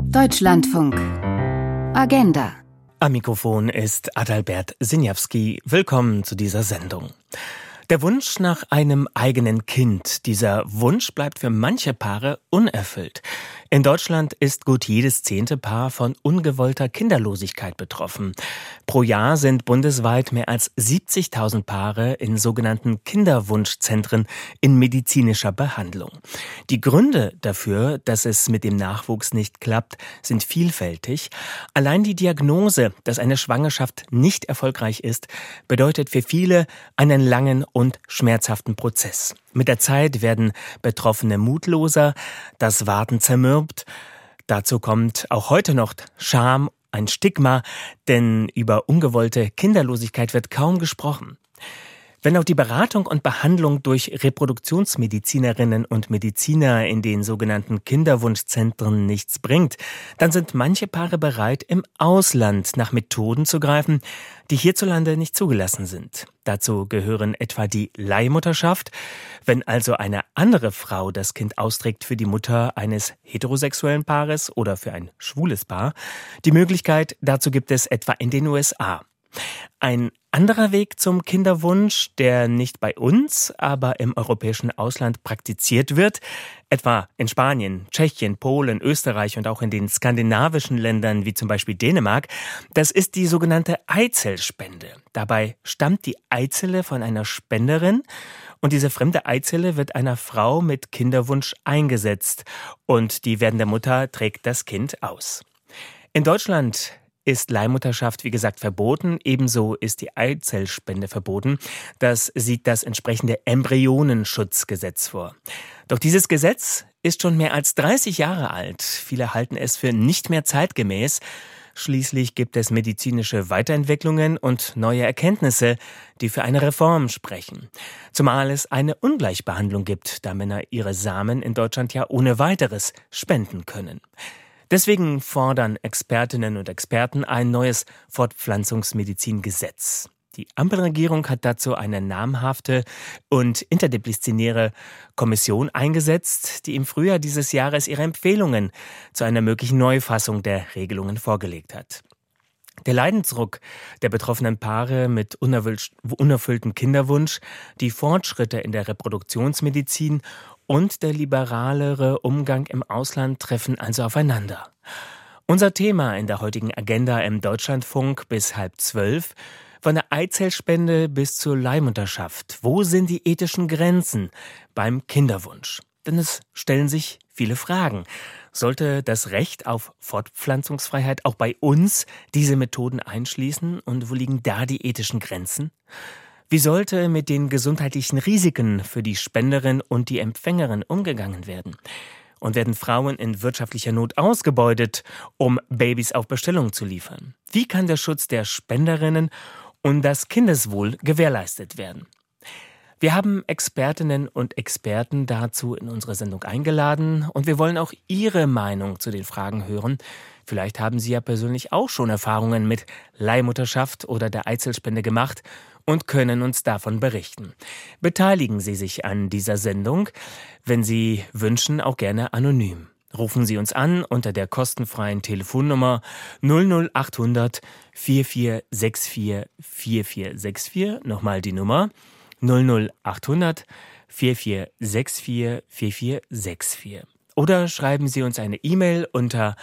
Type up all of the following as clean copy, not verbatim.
Deutschlandfunk. Agenda. Am Mikrofon ist Adalbert Sinjawski. Willkommen zu dieser Sendung. Der Wunsch nach einem eigenen Kind, dieser Wunsch bleibt für manche Paare unerfüllt. In Deutschland ist gut jedes 10. Paar von ungewollter Kinderlosigkeit betroffen. Pro Jahr sind bundesweit mehr als 70.000 Paare in sogenannten Kinderwunschzentren in medizinischer Behandlung. Die Gründe dafür, dass es mit dem Nachwuchs nicht klappt, sind vielfältig. Allein die Diagnose, dass eine Schwangerschaft nicht erfolgreich ist, bedeutet für viele einen langen und schmerzhaften Prozess. Mit der Zeit werden Betroffene mutloser, das Warten zermürbt. Dazu kommt auch heute noch Scham, ein Stigma, denn über ungewollte Kinderlosigkeit wird kaum gesprochen. Wenn auch die Beratung und Behandlung durch Reproduktionsmedizinerinnen und Mediziner in den sogenannten Kinderwunschzentren nichts bringt, dann sind manche Paare bereit, im Ausland nach Methoden zu greifen, die hierzulande nicht zugelassen sind. Dazu gehören etwa die Leihmutterschaft, wenn also eine andere Frau das Kind austrägt für die Mutter eines heterosexuellen Paares oder für ein schwules Paar. Die Möglichkeit dazu gibt es etwa in den USA. Ein anderer Weg zum Kinderwunsch, der nicht bei uns, aber im europäischen Ausland praktiziert wird, etwa in Spanien, Tschechien, Polen, Österreich und auch in den skandinavischen Ländern wie zum Beispiel Dänemark, das ist die sogenannte Eizellspende. Dabei stammt die Eizelle von einer Spenderin und diese fremde Eizelle wird einer Frau mit Kinderwunsch eingesetzt und die werdende Mutter trägt das Kind aus. In Deutschland ist Leihmutterschaft, wie gesagt, verboten. Ebenso ist die Eizellspende verboten. Das sieht das entsprechende Embryonenschutzgesetz vor. Doch dieses Gesetz ist schon mehr als 30 Jahre alt. Viele halten es für nicht mehr zeitgemäß. Schließlich gibt es medizinische Weiterentwicklungen und neue Erkenntnisse, die für eine Reform sprechen. Zumal es eine Ungleichbehandlung gibt, da Männer ihre Samen in Deutschland ja ohne weiteres spenden können. Deswegen fordern Expertinnen und Experten ein neues Fortpflanzungsmedizingesetz. Die Ampelregierung hat dazu eine namhafte und interdisziplinäre Kommission eingesetzt, die im Frühjahr dieses Jahres ihre Empfehlungen zu einer möglichen Neufassung der Regelungen vorgelegt hat. Der Leidensdruck der betroffenen Paare mit unerfülltem Kinderwunsch, die Fortschritte in der Reproduktionsmedizin und der liberalere Umgang im Ausland treffen also aufeinander. Unser Thema in der heutigen Agenda im Deutschlandfunk bis 11:30, von der Eizellspende bis zur Leihmutterschaft. Wo sind die ethischen Grenzen beim Kinderwunsch? Denn es stellen sich viele Fragen. Sollte das Recht auf Fortpflanzungsfreiheit auch bei uns diese Methoden einschließen? Und wo liegen da die ethischen Grenzen? Wie sollte mit den gesundheitlichen Risiken für die Spenderin und die Empfängerin umgegangen werden? Und werden Frauen in wirtschaftlicher Not ausgebeutet, um Babys auf Bestellung zu liefern? Wie kann der Schutz der Spenderinnen und das Kindeswohl gewährleistet werden? Wir haben Expertinnen und Experten dazu in unsere Sendung eingeladen und wir wollen auch Ihre Meinung zu den Fragen hören. Vielleicht haben Sie ja persönlich auch schon Erfahrungen mit Leihmutterschaft oder der Eizellspende gemacht und können uns davon berichten. Beteiligen Sie sich an dieser Sendung, wenn Sie wünschen, auch gerne anonym. Rufen Sie uns an unter der kostenfreien Telefonnummer 00800 4464 4464. Nochmal die Nummer 00800 4464 4464. Oder schreiben Sie uns eine E-Mail unter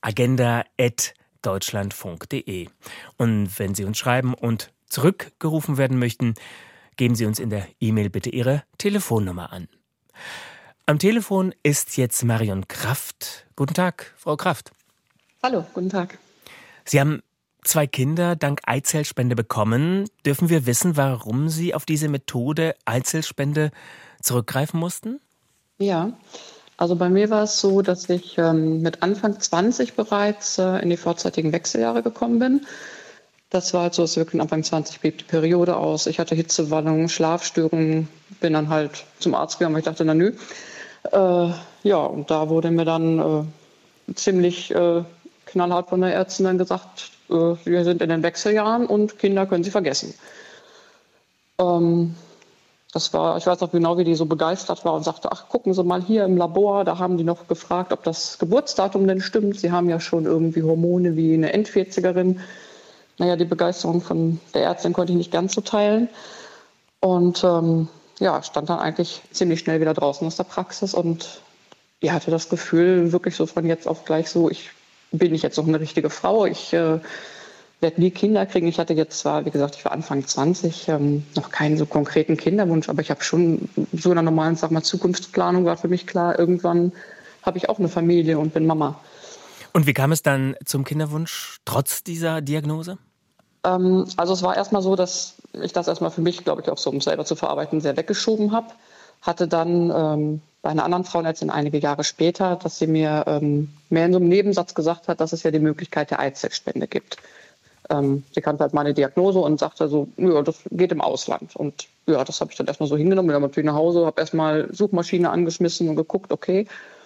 agenda@deutschlandfunk.de. Und wenn Sie uns schreiben und zurückgerufen werden möchten, geben Sie uns in der E-Mail bitte Ihre Telefonnummer an. Am Telefon ist jetzt Marion Kraft. Guten Tag, Frau Kraft. Hallo, guten Tag. Sie haben 2 Kinder dank Eizellspende bekommen. Dürfen wir wissen, warum Sie auf diese Methode Eizellspende zurückgreifen mussten? Ja, also bei mir war es so, dass ich mit Anfang 20 bereits in die vorzeitigen Wechseljahre gekommen bin. Das war halt so, dass wirklich Anfang 20 blieb die Periode aus. Ich hatte Hitzewallungen, Schlafstörungen, bin dann halt zum Arzt gegangen, weil ich dachte, na nö. Ja, und da wurde mir dann ziemlich knallhart von der Ärztin dann gesagt, wir sind in den Wechseljahren und Kinder können Sie vergessen. Ich weiß noch genau, wie die so begeistert war und sagte, ach, gucken Sie mal hier im Labor, da haben die noch gefragt, ob das Geburtsdatum denn stimmt. Sie haben ja schon irgendwie Hormone wie eine End-40erin. Naja, die Begeisterung von der Ärztin konnte ich nicht ganz so teilen. Und stand dann eigentlich ziemlich schnell wieder draußen aus der Praxis und hatte das Gefühl, wirklich so von jetzt auf gleich so, ich bin nicht jetzt noch eine richtige Frau, ich werde nie Kinder kriegen. Ich hatte jetzt zwar, wie gesagt, ich war Anfang 20, noch keinen so konkreten Kinderwunsch, aber ich habe schon so einer normalen, Zukunftsplanung war für mich klar, irgendwann habe ich auch eine Familie und bin Mama. Und wie kam es dann zum Kinderwunsch, trotz dieser Diagnose? Also es war erstmal so, dass ich das erstmal für mich, glaube ich, auch so, um es selber zu verarbeiten, sehr weggeschoben habe. Hatte dann bei einer anderen Frauenärztin einige Jahre später, dass sie mir mehr in so einem Nebensatz gesagt hat, dass es ja die Möglichkeit der Eizellspende gibt. Sie kannte halt meine Diagnose und sagte so, ja, das geht im Ausland. Und ja, das habe ich dann erstmal so hingenommen. Bin dann natürlich nach Hause, habe erstmal Suchmaschine angeschmissen und geguckt, okay.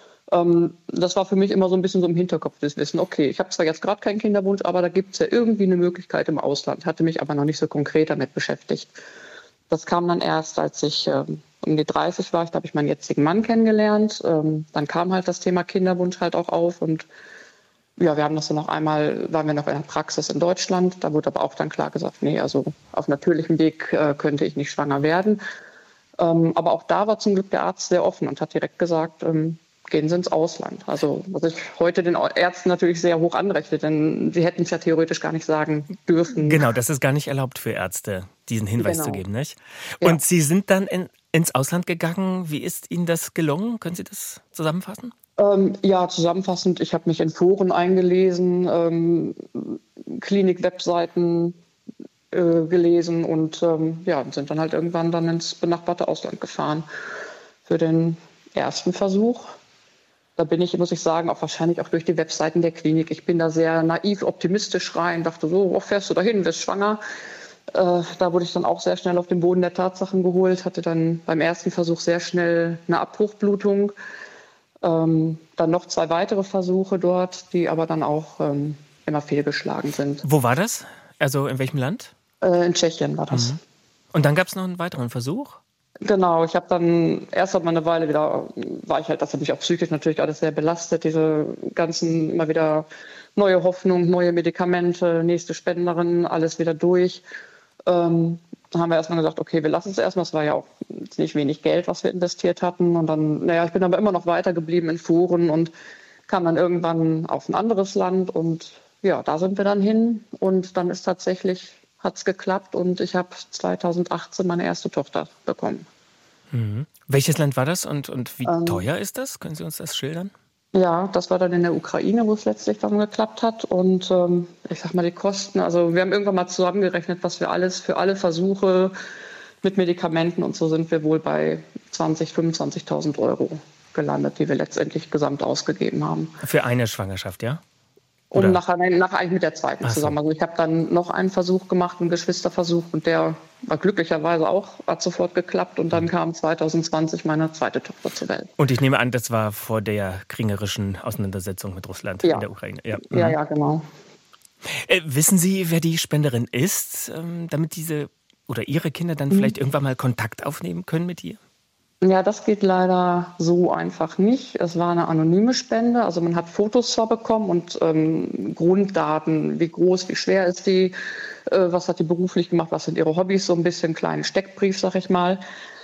Das war für mich immer so ein bisschen so im Hinterkopf, das Wissen, okay, ich habe zwar jetzt gerade keinen Kinderwunsch, aber da gibt es ja irgendwie eine Möglichkeit im Ausland. Hatte mich aber noch nicht so konkret damit beschäftigt. Das kam dann erst, als ich um die 30 war. Da habe ich meinen jetzigen Mann kennengelernt. Dann kam halt das Thema Kinderwunsch halt auch auf und ja, wir haben das dann noch einmal, waren wir noch in der Praxis in Deutschland. Da wurde aber auch dann klar gesagt, nee, also auf natürlichem Weg könnte ich nicht schwanger werden. Aber auch da war zum Glück der Arzt sehr offen und hat direkt gesagt, gehen Sie ins Ausland. Also was ich heute den Ärzten natürlich sehr hoch anrechne, denn sie hätten es ja theoretisch gar nicht sagen dürfen. Genau, das ist gar nicht erlaubt für Ärzte, diesen Hinweis zu geben, nicht? Ja. Und Sie sind dann ins Ausland gegangen. Wie ist Ihnen das gelungen? Können Sie das zusammenfassen? Zusammenfassend, ich habe mich in Foren eingelesen, Klinik-Webseiten gelesen und sind dann halt irgendwann dann ins benachbarte Ausland gefahren für den ersten Versuch. Da bin ich, muss ich sagen, auch wahrscheinlich auch durch die Webseiten der Klinik. Ich bin da sehr naiv, optimistisch rein, dachte so, wo fährst du dahin, wirst schwanger. Da wurde ich dann auch sehr schnell auf den Boden der Tatsachen geholt, hatte dann beim ersten Versuch sehr schnell eine Abbruchblutung. Dann noch 2 weitere Versuche dort, die aber dann auch immer fehlgeschlagen sind. Wo war das? Also in welchem Land? In Tschechien war das. Mhm. Und dann gab es noch einen weiteren Versuch? Genau, ich habe dann erst mal eine Weile wieder, das hat mich auch psychisch natürlich alles sehr belastet, diese ganzen immer wieder neue Hoffnung, neue Medikamente, nächste Spenderin, alles wieder durch. Dann haben wir erstmal gesagt, okay, wir lassen es erstmal. Es war ja auch nicht wenig Geld, was wir investiert hatten. Und dann, ich bin aber immer noch weitergeblieben in Foren und kam dann irgendwann auf ein anderes Land. Und ja, da sind wir dann hin. Und dann hat es geklappt und ich habe 2018 meine erste Tochter bekommen. Mhm. Welches Land war das und wie teuer ist das? Können Sie uns das schildern? Ja, das war dann in der Ukraine, wo es letztlich dann geklappt hat. Und ich sag mal, die Kosten, also wir haben irgendwann mal zusammengerechnet, was wir alles für alle Versuche mit Medikamenten und so sind wir wohl bei 20.000, 25.000 Euro gelandet, die wir letztendlich gesamt ausgegeben haben. Für eine Schwangerschaft, ja? Und nachher eigentlich mit der zweiten zusammen. Also ich habe dann noch einen Versuch gemacht, einen Geschwisterversuch, und der war glücklicherweise hat sofort geklappt. Und dann kam 2020 meine zweite Tochter zur Welt. Und ich nehme an, das war vor der kriegerischen Auseinandersetzung mit Russland in der Ukraine. Ja, ja, genau. Wissen Sie, wer die Spenderin ist, damit diese oder Ihre Kinder dann vielleicht irgendwann mal Kontakt aufnehmen können mit ihr? Ja, das geht leider so einfach nicht. Es war eine anonyme Spende. Also man hat Fotos zwar bekommen und Grunddaten, wie groß, wie schwer ist die, was hat die beruflich gemacht, was sind ihre Hobbys, so ein bisschen kleinen Steckbrief, sag ich mal.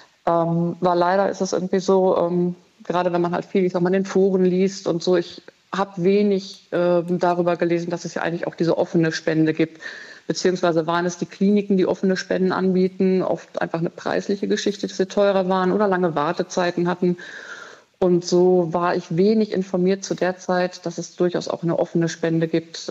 Weil leider ist es irgendwie so, gerade wenn man halt viel, in den Foren liest und so, ich habe wenig darüber gelesen, dass es ja eigentlich auch diese offene Spende gibt. Beziehungsweise waren es die Kliniken, die offene Spenden anbieten, oft einfach eine preisliche Geschichte, dass sie teurer waren oder lange Wartezeiten hatten. Und so war ich wenig informiert zu der Zeit, dass es durchaus auch eine offene Spende gibt,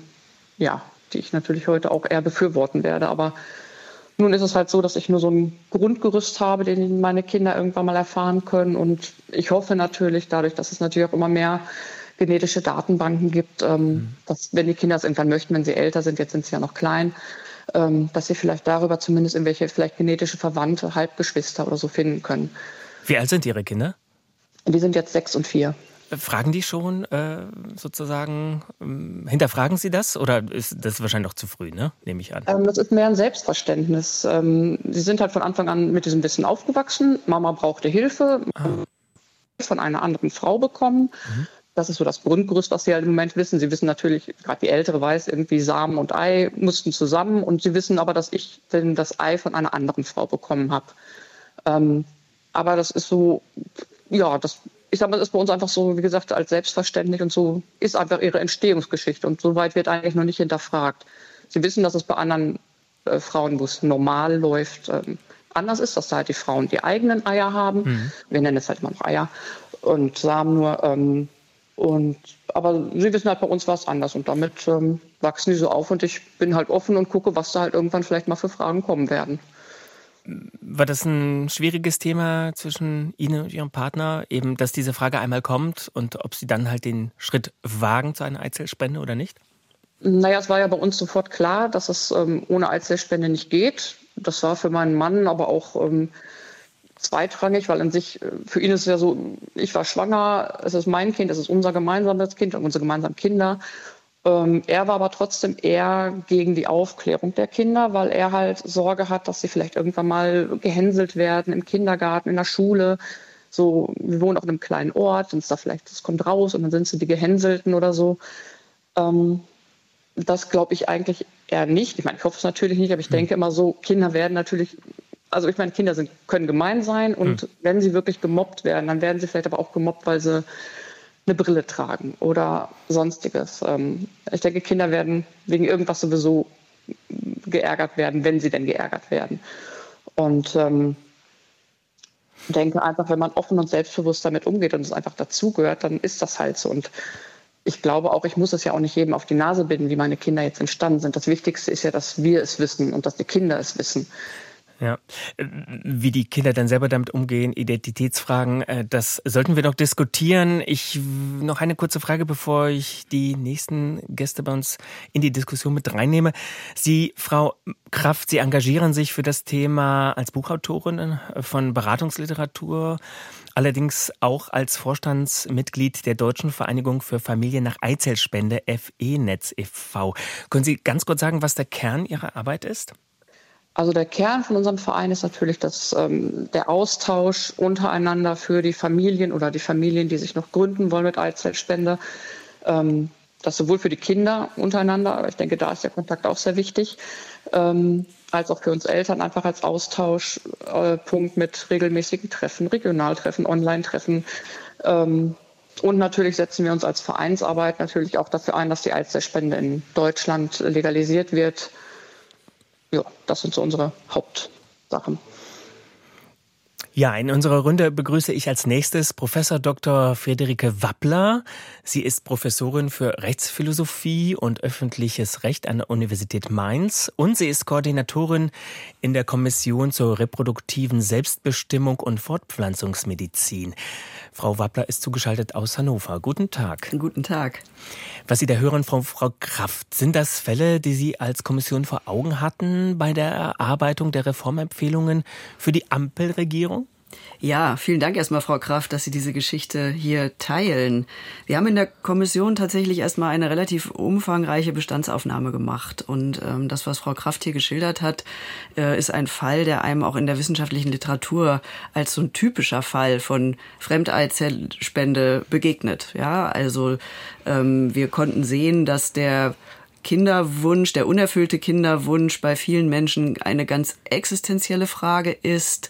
die ich natürlich heute auch eher befürworten werde. Aber nun ist es halt so, dass ich nur so ein Grundgerüst habe, den meine Kinder irgendwann mal erfahren können. Und ich hoffe natürlich dadurch, dass es natürlich auch immer mehr genetische Datenbanken gibt, dass, wenn die Kinder es irgendwann möchten, wenn sie älter sind, jetzt sind sie ja noch klein, dass sie vielleicht darüber zumindest irgendwelche vielleicht genetische Verwandte, Halbgeschwister oder so finden können. Wie alt sind Ihre Kinder? Die sind jetzt 6 und 4. Fragen die schon sozusagen, hinterfragen Sie das? Oder ist das wahrscheinlich noch zu früh, ne? Nehme ich an. Das ist mehr ein Selbstverständnis. Sie sind halt von Anfang an mit diesem Wissen aufgewachsen. Mama brauchte Hilfe, von einer anderen Frau bekommen. Das ist so das Grundgerüst, was Sie halt im Moment wissen. Sie wissen natürlich, gerade die Ältere weiß, irgendwie Samen und Ei mussten zusammen. Und Sie wissen aber, dass ich denn das Ei von einer anderen Frau bekommen habe. Aber das ist so, ja, ich sag mal, das ist bei uns einfach so, wie gesagt, als selbstverständlich und so ist einfach ihre Entstehungsgeschichte. Und so weit wird eigentlich noch nicht hinterfragt. Sie wissen, dass es bei anderen Frauen, wo es normal läuft, anders ist, dass da halt die Frauen die eigenen Eier haben. Wir nennen es halt immer noch Eier und Samen nur. Aber sie wissen halt, bei uns war es anders. Und damit wachsen die so auf. Und ich bin halt offen und gucke, was da halt irgendwann vielleicht mal für Fragen kommen werden. War das ein schwieriges Thema zwischen Ihnen und Ihrem Partner, eben, dass diese Frage einmal kommt und ob Sie dann halt den Schritt wagen zu einer Eizellspende oder nicht? Naja, es war ja bei uns sofort klar, dass es ohne Eizellspende nicht geht. Das war für meinen Mann aber auch zweitrangig, weil an sich, für ihn ist es ja so, ich war schwanger, es ist mein Kind, es ist unser gemeinsames Kind, unsere gemeinsamen Kinder. Er war aber trotzdem eher gegen die Aufklärung der Kinder, weil er halt Sorge hat, dass sie vielleicht irgendwann mal gehänselt werden im Kindergarten, in der Schule. So, wir wohnen auf einem kleinen Ort, und das kommt raus und dann sind sie die Gehänselten oder so. Das glaube ich eigentlich eher nicht. Ich meine, ich hoffe es natürlich nicht, aber ich denke immer so, Kinder werden natürlich, also ich meine, Kinder können gemein sein und wenn sie wirklich gemobbt werden, dann werden sie vielleicht aber auch gemobbt, weil sie eine Brille tragen oder sonstiges. Ich denke, Kinder werden wegen irgendwas sowieso geärgert werden, wenn sie denn geärgert werden. Und denke einfach, wenn man offen und selbstbewusst damit umgeht und es einfach dazugehört, dann ist das halt so. Und ich glaube auch, ich muss es ja auch nicht jedem auf die Nase binden, wie meine Kinder jetzt entstanden sind. Das Wichtigste ist ja, dass wir es wissen und dass die Kinder es wissen. Ja, wie die Kinder dann selber damit umgehen, Identitätsfragen, das sollten wir noch diskutieren. Noch eine kurze Frage, bevor ich die nächsten Gäste bei uns in die Diskussion mit reinnehme. Sie, Frau Kraft, Sie engagieren sich für das Thema als Buchautorin von Beratungsliteratur, allerdings auch als Vorstandsmitglied der Deutschen Vereinigung für Familien nach Eizellspende, FE-Netz e.V. Können Sie ganz kurz sagen, was der Kern Ihrer Arbeit ist? Also der Kern von unserem Verein ist natürlich der Austausch untereinander für die Familien oder die Familien, die sich noch gründen wollen mit Eizellspende. Das sowohl für die Kinder untereinander, aber ich denke, da ist der Kontakt auch sehr wichtig, als auch für uns Eltern einfach als Austauschpunkt mit regelmäßigen Treffen, Regionaltreffen, Online-Treffen. Und natürlich setzen wir uns als Vereinsarbeit natürlich auch dafür ein, dass die Eizellspende in Deutschland legalisiert wird. Ja, das sind so unsere Hauptsachen. Ja, in unserer Runde begrüße ich als nächstes Professor Dr. Friederike Wappler. Sie ist Professorin für Rechtsphilosophie und öffentliches Recht an der Universität Mainz und sie ist Koordinatorin in der Kommission zur reproduktiven Selbstbestimmung und Fortpflanzungsmedizin. Frau Wappler ist zugeschaltet aus Hannover. Guten Tag. Guten Tag. Was Sie da hören, Frau Kraft, sind das Fälle, die Sie als Kommission vor Augen hatten bei der Erarbeitung der Reformempfehlungen für die Ampelregierung? Ja, vielen Dank erstmal, Frau Kraft, dass Sie diese Geschichte hier teilen. Wir haben in der Kommission tatsächlich erstmal eine relativ umfangreiche Bestandsaufnahme gemacht. Und das, was Frau Kraft hier geschildert hat, ist ein Fall, der einem auch in der wissenschaftlichen Literatur als so ein typischer Fall von Fremdeizellspende begegnet. Ja, also wir konnten sehen, dass der Kinderwunsch, der unerfüllte Kinderwunsch bei vielen Menschen eine ganz existenzielle Frage ist,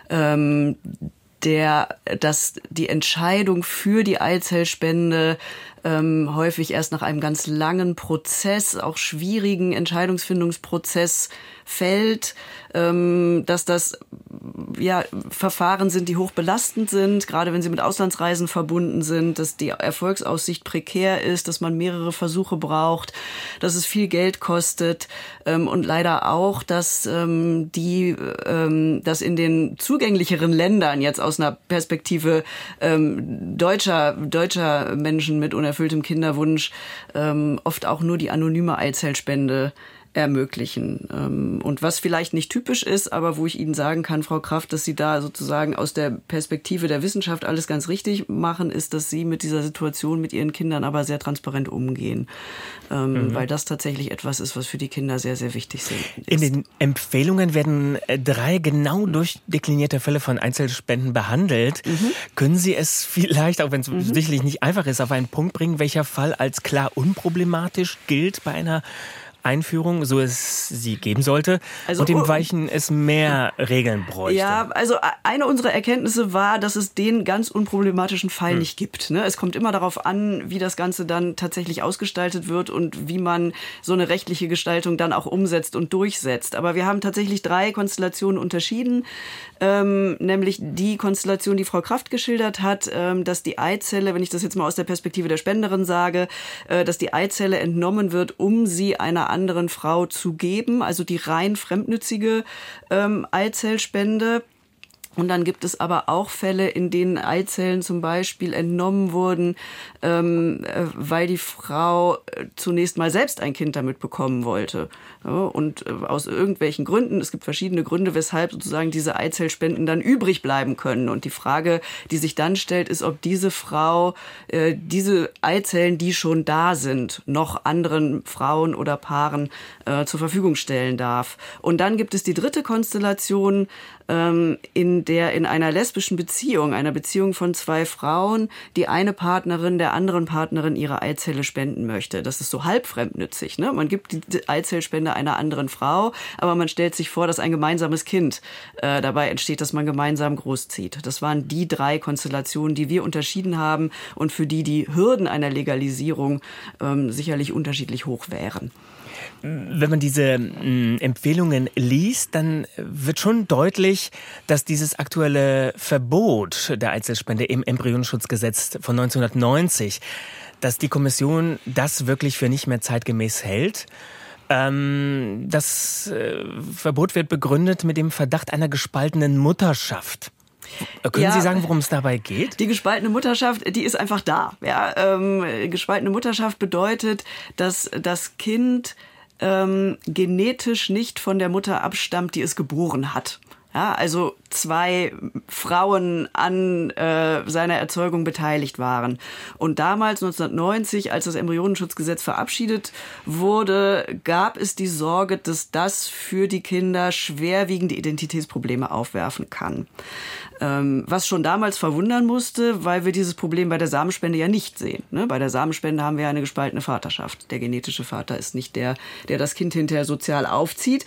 dass die Entscheidung für die Eizellspende häufig erst nach einem ganz langen Prozess, auch schwierigen Entscheidungsfindungsprozess fällt, dass das Verfahren sind, die hoch belastend sind, gerade wenn sie mit Auslandsreisen verbunden sind, dass die Erfolgsaussicht prekär ist, dass man mehrere Versuche braucht, dass es viel Geld kostet und leider auch, dass in den zugänglicheren Ländern jetzt aus einer Perspektive deutscher Menschen mit unerfülltem Kinderwunsch oft auch nur die anonyme Eizellspende ermöglichen. Und was vielleicht nicht typisch ist, aber wo ich Ihnen sagen kann, Frau Kraft, dass Sie da sozusagen aus der Perspektive der Wissenschaft alles ganz richtig machen, ist, dass Sie mit dieser Situation mit Ihren Kindern aber sehr transparent umgehen. Weil das tatsächlich etwas ist, was für die Kinder sehr, sehr wichtig ist. In den Empfehlungen werden 3 genau durchdeklinierte Fälle von Eizellspenden behandelt. Können Sie es vielleicht, auch wenn es sicherlich nicht einfach ist, auf einen Punkt bringen, welcher Fall als klar unproblematisch gilt bei einer Einführung, so es sie geben sollte, also, und dem Weichen es mehr Regeln bräuchte? Ja, also eine unserer Erkenntnisse war, dass es den ganz unproblematischen Fall nicht gibt. Ne? Es kommt immer darauf an, wie das Ganze dann tatsächlich ausgestaltet wird und wie man so eine rechtliche Gestaltung dann auch umsetzt und durchsetzt. Aber wir haben tatsächlich 3 Konstellationen unterschieden, nämlich die Konstellation, die Frau Kraft geschildert hat, dass die Eizelle, wenn ich das jetzt mal aus der Perspektive der Spenderin sage, dass die Eizelle entnommen wird, um sie einer anderen Frau zu geben, also die rein fremdnützige Eizellspende. Und dann gibt es aber auch Fälle, in denen Eizellen zum Beispiel entnommen wurden, weil die Frau zunächst mal selbst ein Kind damit bekommen wollte. Ja, und aus irgendwelchen Gründen, es gibt verschiedene Gründe, weshalb sozusagen diese Eizellspenden dann übrig bleiben können. Und die Frage, die sich dann stellt, ist, ob diese Frau diese Eizellen, die schon da sind, noch anderen Frauen oder Paaren zur Verfügung stellen darf. Und dann gibt es die dritte Konstellation, in der in einer lesbischen Beziehung, einer Beziehung von 2 Frauen, die eine Partnerin der anderen Partnerin ihre Eizelle spenden möchte. Das ist so halb fremdnützig. Ne? Man gibt die Eizellspende einer anderen Frau, aber man stellt sich vor, dass ein gemeinsames Kind dabei entsteht, das man gemeinsam großzieht. Das waren die 3 Konstellationen, die wir unterschieden haben und für die Hürden einer Legalisierung sicherlich unterschiedlich hoch wären. Wenn man diese Empfehlungen liest, dann wird schon deutlich, dass dieses aktuelle Verbot der Eizellspende im Embryonenschutzgesetz von 1990, dass die Kommission das wirklich für nicht mehr zeitgemäß hält. Das Verbot wird begründet mit dem Verdacht einer gespaltenen Mutterschaft. Können Sie sagen, worum es dabei geht? Die gespaltene Mutterschaft, die ist einfach da. Ja, gespaltene Mutterschaft bedeutet, dass das Kind genetisch nicht von der Mutter abstammt, die es geboren hat. Ja, also 2 Frauen an seiner Erzeugung beteiligt waren. Und damals, 1990, als das Embryonenschutzgesetz verabschiedet wurde, gab es die Sorge, dass das für die Kinder schwerwiegende Identitätsprobleme aufwerfen kann. Was schon damals verwundern musste, weil wir dieses Problem bei der Samenspende ja nicht sehen. Ne? Bei der Samenspende haben wir eine gespaltene Vaterschaft. Der genetische Vater ist nicht der das Kind hinterher sozial aufzieht.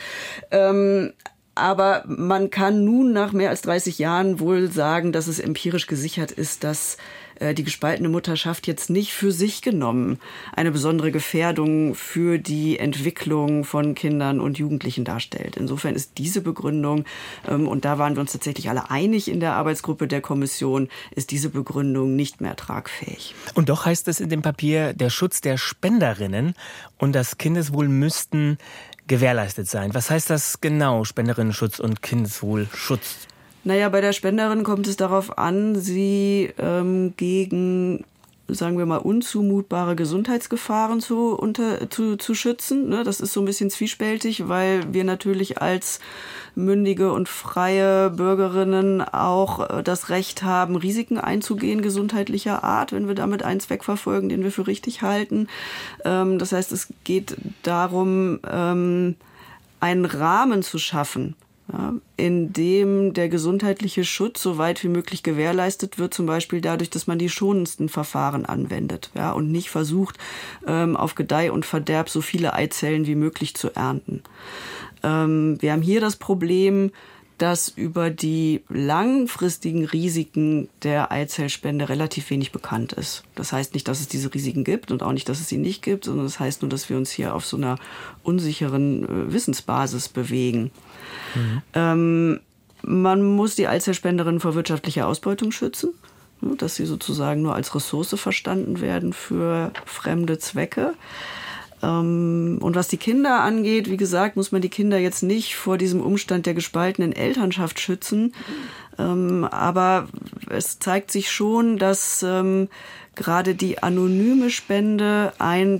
Aber man kann nun nach mehr als 30 Jahren wohl sagen, dass es empirisch gesichert ist, dass die gespaltene Mutterschaft jetzt nicht für sich genommen eine besondere Gefährdung für die Entwicklung von Kindern und Jugendlichen darstellt. Insofern ist diese Begründung, und da waren wir uns tatsächlich alle einig in der Arbeitsgruppe der Kommission, ist diese Begründung nicht mehr tragfähig. Und doch heißt es in dem Papier, der Schutz der Spenderinnen und das Kindeswohl müssten gewährleistet sein. Was heißt das genau, Spenderinnenschutz und Kindeswohlschutz? Naja, bei der Spenderin kommt es darauf an, sie gegen, sagen wir mal, unzumutbare Gesundheitsgefahren zu schützen. Ne? Das ist so ein bisschen zwiespältig, weil wir natürlich als mündige und freie Bürgerinnen auch das Recht haben, Risiken einzugehen gesundheitlicher Art, wenn wir damit einen Zweck verfolgen, den wir für richtig halten. Das heißt, es geht darum, einen Rahmen zu schaffen, ja, in dem der gesundheitliche Schutz so weit wie möglich gewährleistet wird, zum Beispiel dadurch, dass man die schonendsten Verfahren anwendet, ja, und nicht versucht, auf Gedeih und Verderb so viele Eizellen wie möglich zu ernten. Wir haben hier das Problem, dass über die langfristigen Risiken der Eizellspende relativ wenig bekannt ist. Das heißt nicht, dass es diese Risiken gibt und auch nicht, dass es sie nicht gibt, sondern das heißt nur, dass wir uns hier auf so einer unsicheren Wissensbasis bewegen. Man muss die Eizellspenderinnen vor wirtschaftlicher Ausbeutung schützen, dass sie sozusagen nur als Ressource verstanden werden für fremde Zwecke. Und was die Kinder angeht, wie gesagt, muss man die Kinder jetzt nicht vor diesem Umstand der gespaltenen Elternschaft schützen. Aber es zeigt sich schon, dass gerade die anonyme Spende ein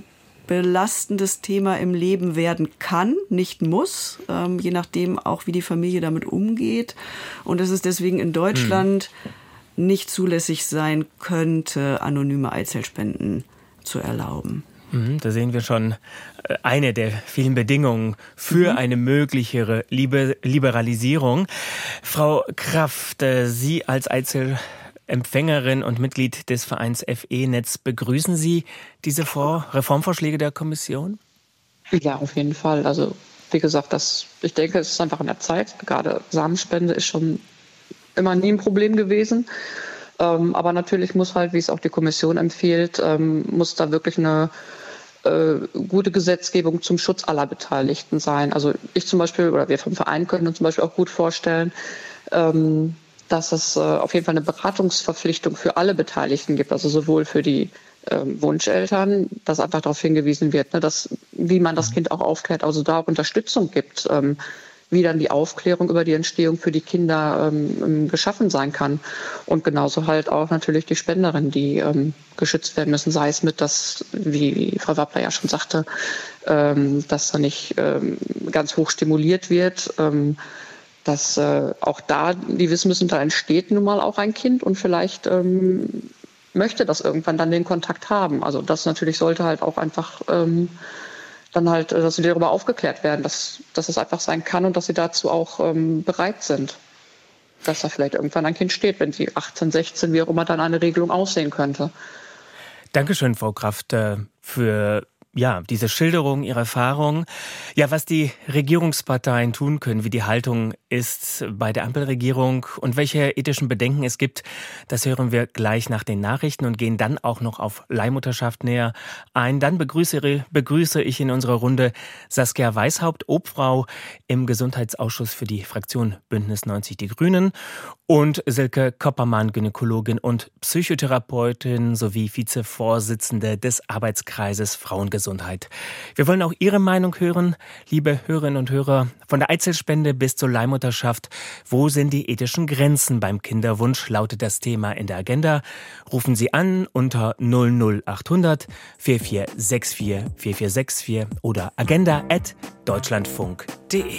belastendes Thema im Leben werden kann, nicht muss, je nachdem auch, wie die Familie damit umgeht. Und dass es deswegen in Deutschland nicht zulässig sein könnte, anonyme Eizellspenden zu erlauben. Da sehen wir schon eine der vielen Bedingungen für eine möglichere Liberalisierung. Frau Kraft, Sie als Eizellempfängerin und Mitglied des Vereins FE-Netz, begrüßen Sie diese Reformvorschläge der Kommission? Ja, auf jeden Fall. Also wie gesagt, ich denke, es ist einfach an der Zeit. Gerade Samenspende ist schon immer nie ein Problem gewesen. Aber natürlich muss halt, wie es auch die Kommission empfiehlt, muss da wirklich eine gute Gesetzgebung zum Schutz aller Beteiligten sein. Also ich zum Beispiel oder wir vom Verein können uns zum Beispiel auch gut vorstellen, dass es auf jeden Fall eine Beratungsverpflichtung für alle Beteiligten gibt, also sowohl für die Wunscheltern, dass einfach darauf hingewiesen wird, wie man das Kind auch aufklärt, also da auch Unterstützung gibt, wie dann die Aufklärung über die Entstehung für die Kinder geschaffen sein kann. Und genauso halt auch natürlich die Spenderinnen, die geschützt werden müssen, sei es mit, wie Frau Wappler ja schon sagte, dass da nicht ganz hoch stimuliert wird, dass auch da die wissen müssen, da entsteht nun mal auch ein Kind und vielleicht möchte das irgendwann dann den Kontakt haben. Also das natürlich sollte halt auch einfach dann halt, dass sie darüber aufgeklärt werden, dass es einfach sein kann und dass sie dazu auch bereit sind, dass da vielleicht irgendwann ein Kind steht, wenn sie 18, 16, wie auch immer dann eine Regelung aussehen könnte. Dankeschön, Frau Kraft, für diese Schilderung Ihrer Erfahrung. Ja, was die Regierungsparteien tun können, wie die Haltung ist bei der Ampelregierung und welche ethischen Bedenken es gibt, das hören wir gleich nach den Nachrichten und gehen dann auch noch auf Leihmutterschaft näher ein. Dann begrüße ich in unserer Runde Saskia Weishaupt, Obfrau im Gesundheitsausschuss für die Fraktion Bündnis 90 Die Grünen und Silke Koppermann, Gynäkologin und Psychotherapeutin sowie Vizevorsitzende des Arbeitskreises Frauengesundheit. Wir wollen auch Ihre Meinung hören, liebe Hörerinnen und Hörer, von der Eizellspende bis zur Leihmutterschaft. Wo sind die ethischen Grenzen beim Kinderwunsch, lautet das Thema in der Agenda. Rufen Sie an unter 00800 4464 4464 oder agenda@deutschlandfunk.de.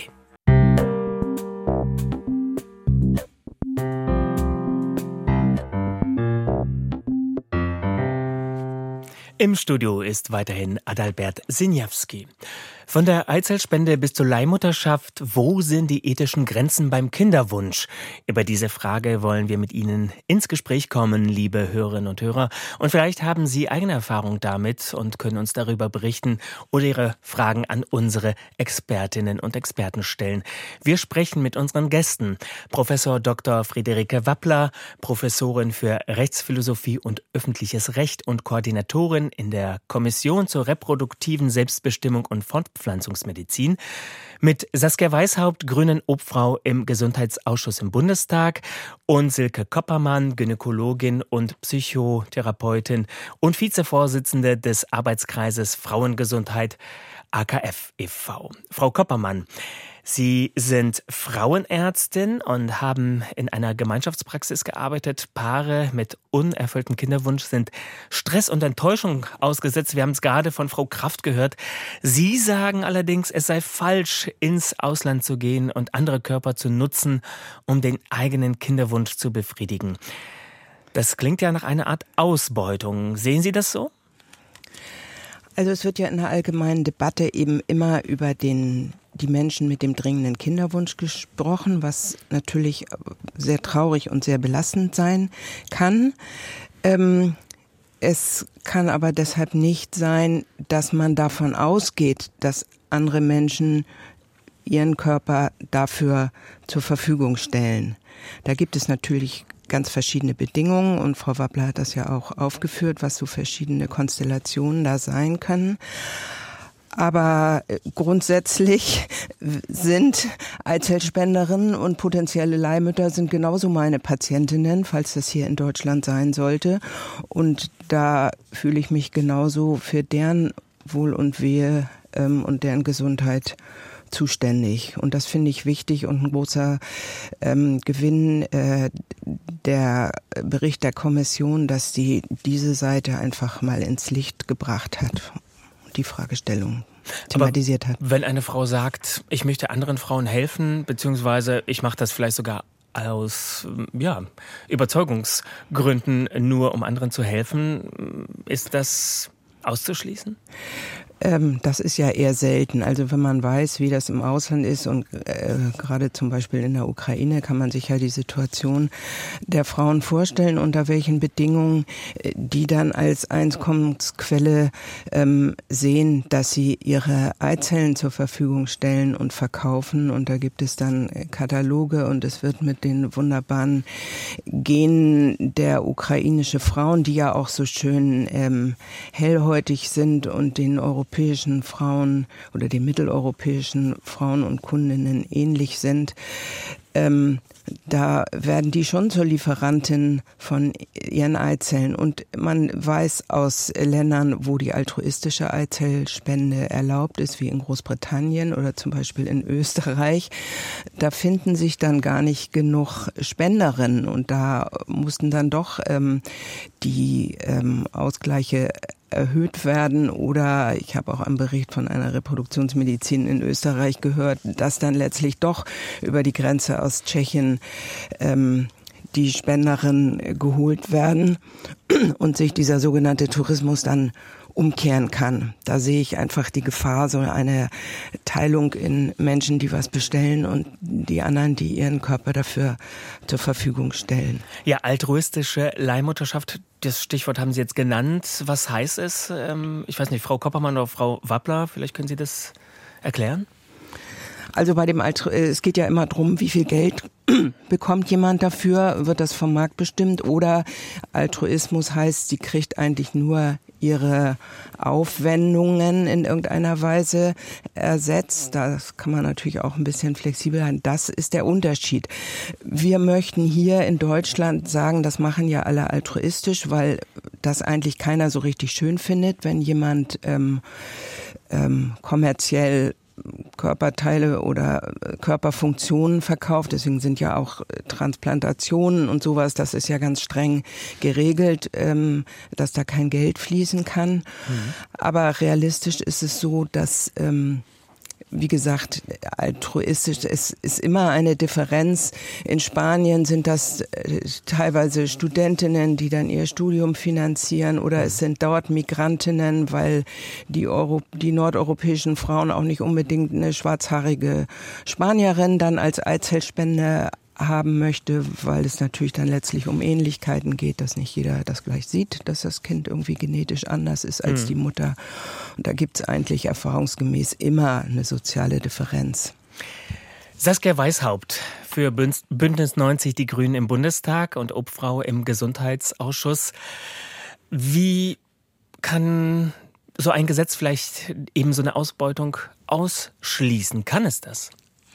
Im Studio ist weiterhin Adalbert Sinjawski. Von der Eizellspende bis zur Leihmutterschaft, wo sind die ethischen Grenzen beim Kinderwunsch? Über diese Frage wollen wir mit Ihnen ins Gespräch kommen, liebe Hörerinnen und Hörer. Und vielleicht haben Sie eigene Erfahrung damit und können uns darüber berichten oder Ihre Fragen an unsere Expertinnen und Experten stellen. Wir sprechen mit unseren Gästen. Professor Dr. Friederike Wappler, Professorin für Rechtsphilosophie und öffentliches Recht und Koordinatorin in der Kommission zur reproduktiven Selbstbestimmung und Fortpflanzungsmedizin, mit Saskia Weishaupt, Grünen Obfrau im Gesundheitsausschuss im Bundestag und Silke Koppermann, Gynäkologin und Psychotherapeutin und Vizevorsitzende des Arbeitskreises Frauengesundheit AKF e.V. Frau Koppermann, Sie sind Frauenärztin und haben in einer Gemeinschaftspraxis gearbeitet. Paare mit unerfülltem Kinderwunsch sind Stress und Enttäuschung ausgesetzt. Wir haben es gerade von Frau Kraft gehört. Sie sagen allerdings, es sei falsch, ins Ausland zu gehen und andere Körper zu nutzen, um den eigenen Kinderwunsch zu befriedigen. Das klingt ja nach einer Art Ausbeutung. Sehen Sie das so? Also es wird ja in der allgemeinen Debatte eben immer über die Menschen mit dem dringenden Kinderwunsch gesprochen, was natürlich sehr traurig und sehr belastend sein kann. Es kann aber deshalb nicht sein, dass man davon ausgeht, dass andere Menschen ihren Körper dafür zur Verfügung stellen. Da gibt es natürlich ganz verschiedene Bedingungen und Frau Wappler hat das ja auch aufgeführt, was so verschiedene Konstellationen da sein können. Aber grundsätzlich sind Eizellspenderinnen und potenzielle Leihmütter sind genauso meine Patientinnen, falls das hier in Deutschland sein sollte. Und da fühle ich mich genauso für deren Wohl und Wehe und deren Gesundheit zuständig. Und das finde ich wichtig und ein großer Gewinn der Bericht der Kommission, dass die diese Seite einfach mal ins Licht gebracht hat. die Fragestellung thematisiert hat. Wenn eine Frau sagt, ich möchte anderen Frauen helfen, beziehungsweise ich mache das vielleicht sogar aus Überzeugungsgründen nur, um anderen zu helfen, ist das auszuschließen? Das ist ja eher selten. Also wenn man weiß, wie das im Ausland ist und gerade zum Beispiel in der Ukraine, kann man sich ja die Situation der Frauen vorstellen, unter welchen Bedingungen die dann als Einkommensquelle sehen, dass sie ihre Eizellen zur Verfügung stellen und verkaufen. Und da gibt es dann Kataloge und es wird mit den wunderbaren Genen der ukrainischen Frauen, die ja auch so schön hellhäutig sind und den europäischen Frauen oder den mitteleuropäischen Frauen und Kundinnen ähnlich sind, da werden die schon zur Lieferantin von ihren Eizellen. Und man weiß aus Ländern, wo die altruistische Eizellspende erlaubt ist, wie in Großbritannien oder zum Beispiel in Österreich, da finden sich dann gar nicht genug Spenderinnen. Und da mussten dann doch die Ausgleiche erhöht werden, oder ich habe auch einen Bericht von einer Reproduktionsmedizin in Österreich gehört, dass dann letztlich doch über die Grenze aus Tschechien die Spenderinnen geholt werden und sich dieser sogenannte Tourismus dann umkehren kann. Da sehe ich einfach die Gefahr, so eine Teilung in Menschen, die was bestellen und die anderen, die ihren Körper dafür zur Verfügung stellen. Ja, altruistische Leihmutterschaft, das Stichwort haben Sie jetzt genannt. Was heißt es? Ich weiß nicht, Frau Koppermann oder Frau Wappler, vielleicht können Sie das erklären? Also es geht ja immer darum, wie viel Geld bekommt jemand dafür, wird das vom Markt bestimmt, oder Altruismus heißt, sie kriegt eigentlich nur ihre Aufwendungen in irgendeiner Weise ersetzt. Das kann man natürlich auch ein bisschen flexibel sein. Das ist der Unterschied. Wir möchten hier in Deutschland sagen, das machen ja alle altruistisch, weil das eigentlich keiner so richtig schön findet, wenn jemand kommerziell Körperteile oder Körperfunktionen verkauft. Deswegen sind ja auch Transplantationen und sowas, das ist ja ganz streng geregelt, dass da kein Geld fließen kann. Aber realistisch ist es so, dass wie gesagt, altruistisch, es ist immer eine Differenz. In Spanien sind das teilweise Studentinnen, die dann ihr Studium finanzieren, oder es sind dort Migrantinnen, weil die nordeuropäischen Frauen auch nicht unbedingt eine schwarzhaarige Spanierin dann als Eizellspende haben möchte, weil es natürlich dann letztlich um Ähnlichkeiten geht, dass nicht jeder das gleich sieht, dass das Kind irgendwie genetisch anders ist als die Mutter. Und da gibt es eigentlich erfahrungsgemäß immer eine soziale Differenz. Saskia Weishaupt für Bündnis 90 Die Grünen im Bundestag und Obfrau im Gesundheitsausschuss. Wie kann so ein Gesetz vielleicht eben so eine Ausbeutung ausschließen? Kann es das?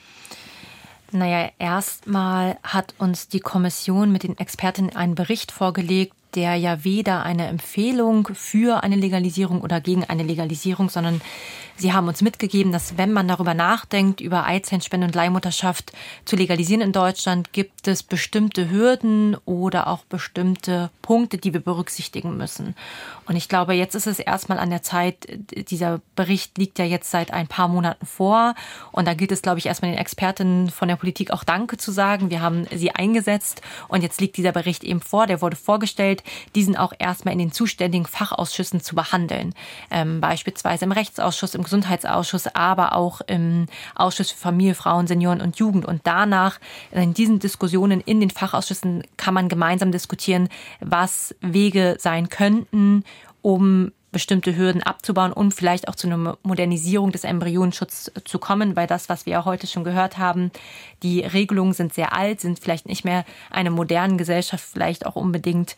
Naja, erstmal hat uns die Kommission mit den Expertinnen einen Bericht vorgelegt, der ja weder eine Empfehlung für eine Legalisierung oder gegen eine Legalisierung, sondern sie haben uns mitgegeben, dass wenn man darüber nachdenkt, über Eizellenspende und Leihmutterschaft zu legalisieren in Deutschland, gibt es bestimmte Hürden oder auch bestimmte Punkte, die wir berücksichtigen müssen. Und ich glaube, jetzt ist es erstmal an der Zeit, dieser Bericht liegt ja jetzt seit ein paar Monaten vor, und da gilt es, glaube ich, erstmal den Expertinnen von der Politik auch Danke zu sagen. Wir haben sie eingesetzt und jetzt liegt dieser Bericht eben vor, der wurde vorgestellt, diesen auch erstmal in den zuständigen Fachausschüssen zu behandeln. Beispielsweise im Rechtsausschuss, im Gesundheitsausschuss, aber auch im Ausschuss für Familie, Frauen, Senioren und Jugend. Und danach, in diesen Diskussionen in den Fachausschüssen, kann man gemeinsam diskutieren, was Wege sein könnten, um bestimmte Hürden abzubauen und vielleicht auch zu einer Modernisierung des Embryonenschutzes zu kommen, weil das, was wir ja heute schon gehört haben, die Regelungen sind sehr alt, sind vielleicht nicht mehr einer modernen Gesellschaft vielleicht auch unbedingt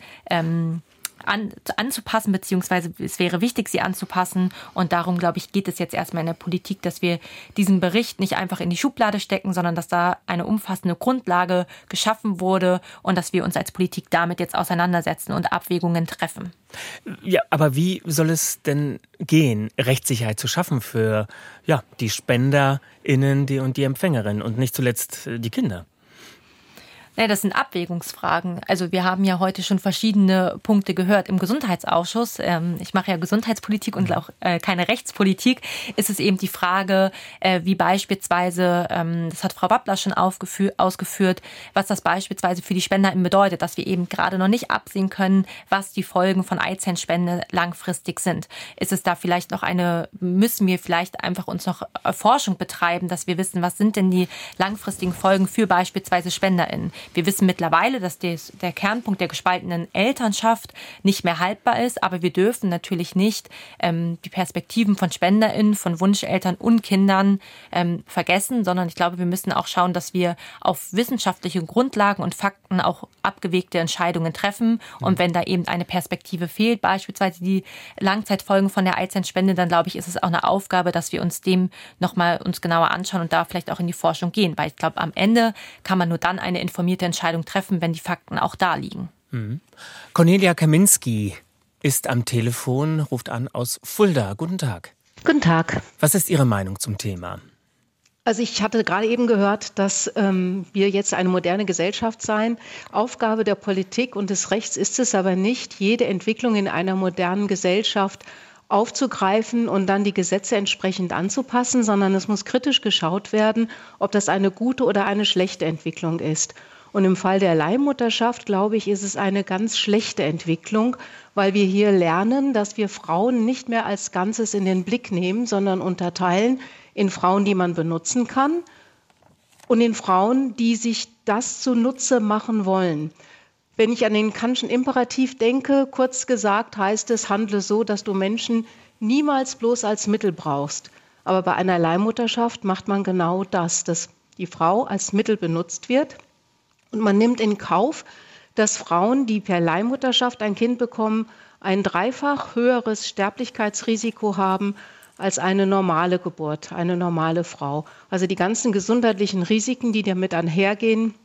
anzupassen, beziehungsweise es wäre wichtig, sie anzupassen. Und darum, glaube ich, geht es jetzt erstmal in der Politik, dass wir diesen Bericht nicht einfach in die Schublade stecken, sondern dass da eine umfassende Grundlage geschaffen wurde und dass wir uns als Politik damit jetzt auseinandersetzen und Abwägungen treffen. Ja, aber wie soll es denn gehen, Rechtssicherheit zu schaffen für die SpenderInnen und die Empfängerinnen und nicht zuletzt die Kinder? Nee, das sind Abwägungsfragen. Also wir haben ja heute schon verschiedene Punkte gehört. Im Gesundheitsausschuss, ich mache ja Gesundheitspolitik und auch keine Rechtspolitik, ist es eben die Frage, wie beispielsweise, das hat Frau Wappler schon ausgeführt, was das beispielsweise für die SpenderInnen bedeutet, dass wir eben gerade noch nicht absehen können, was die Folgen von Eizellenspende langfristig sind. Ist es da vielleicht noch müssen wir vielleicht einfach uns noch Forschung betreiben, dass wir wissen, was sind denn die langfristigen Folgen für beispielsweise SpenderInnen? Wir wissen mittlerweile, dass der Kernpunkt der gespaltenen Elternschaft nicht mehr haltbar ist, aber wir dürfen natürlich nicht die Perspektiven von SpenderInnen, von Wunscheltern und Kindern vergessen, sondern ich glaube, wir müssen auch schauen, dass wir auf wissenschaftliche Grundlagen und Fakten auch abgewegte Entscheidungen treffen. Und wenn da eben eine Perspektive fehlt, beispielsweise die Langzeitfolgen von der Eizellenspende, dann glaube ich, ist es auch eine Aufgabe, dass wir uns dem nochmal genauer anschauen und da vielleicht auch in die Forschung gehen. Weil ich glaube, am Ende kann man nur dann eine informierte Entscheidung treffen, wenn die Fakten auch da liegen. Cornelia Kaminski ist am Telefon, ruft an aus Fulda. Guten Tag. Guten Tag. Was ist Ihre Meinung zum Thema? Also ich hatte gerade eben gehört, dass wir jetzt eine moderne Gesellschaft seien. Aufgabe der Politik und des Rechts ist es aber nicht, jede Entwicklung in einer modernen Gesellschaft aufzugreifen und dann die Gesetze entsprechend anzupassen, sondern es muss kritisch geschaut werden, ob das eine gute oder eine schlechte Entwicklung ist. Und im Fall der Leihmutterschaft, glaube ich, ist es eine ganz schlechte Entwicklung, weil wir hier lernen, dass wir Frauen nicht mehr als Ganzes in den Blick nehmen, sondern unterteilen in Frauen, die man benutzen kann und in Frauen, die sich das zunutze machen wollen. Wenn ich an den Kantschen Imperativ denke, kurz gesagt heißt es, handle so, dass du Menschen niemals bloß als Mittel brauchst. Aber bei einer Leihmutterschaft macht man genau das, dass die Frau als Mittel benutzt wird. Und man nimmt in Kauf, dass Frauen, die per Leihmutterschaft ein Kind bekommen, ein dreifach höheres Sterblichkeitsrisiko haben als eine normale Geburt, eine normale Frau. Also die ganzen gesundheitlichen Risiken, die damit einhergehen,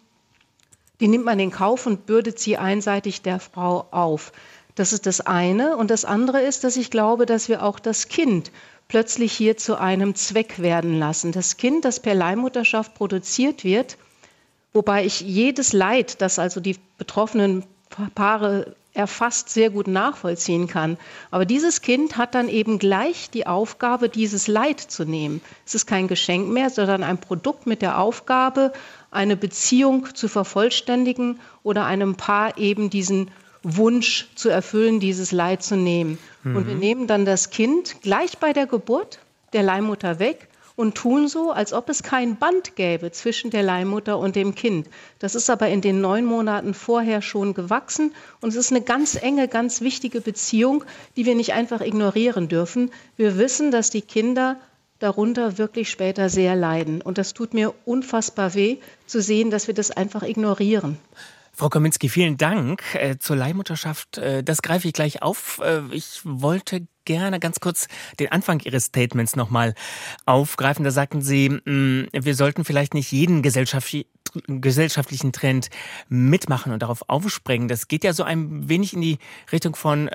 die nimmt man in Kauf und bürdet sie einseitig der Frau auf. Das ist das eine. Und das andere ist, dass ich glaube, dass wir auch das Kind plötzlich hier zu einem Zweck werden lassen. Das Kind, das per Leihmutterschaft produziert wird, wobei ich jedes Leid, das also die betroffenen Paare erfasst, sehr gut nachvollziehen kann. Aber dieses Kind hat dann eben gleich die Aufgabe, dieses Leid zu nehmen. Es ist kein Geschenk mehr, sondern ein Produkt mit der Aufgabe, eine Beziehung zu vervollständigen oder einem Paar eben diesen Wunsch zu erfüllen, dieses Leid zu nehmen. Und wir nehmen dann das Kind gleich bei der Geburt der Leihmutter weg und tun so, als ob es kein Band gäbe zwischen der Leihmutter und dem Kind. Das ist aber in den 9 Monaten vorher schon gewachsen und es ist eine ganz enge, ganz wichtige Beziehung, die wir nicht einfach ignorieren dürfen. Wir wissen, dass die Kinder darunter wirklich später sehr leiden und das tut mir unfassbar weh, zu sehen, dass wir das einfach ignorieren. Frau Kaminski, vielen Dank zur Leihmutterschaft. Das greife ich gleich auf. Ich wollte gerne ganz kurz den Anfang Ihres Statements nochmal aufgreifen. Da sagten Sie, wir sollten vielleicht nicht jeden gesellschaftlichen Trend mitmachen und darauf aufspringen. Das geht ja so ein wenig in die Richtung von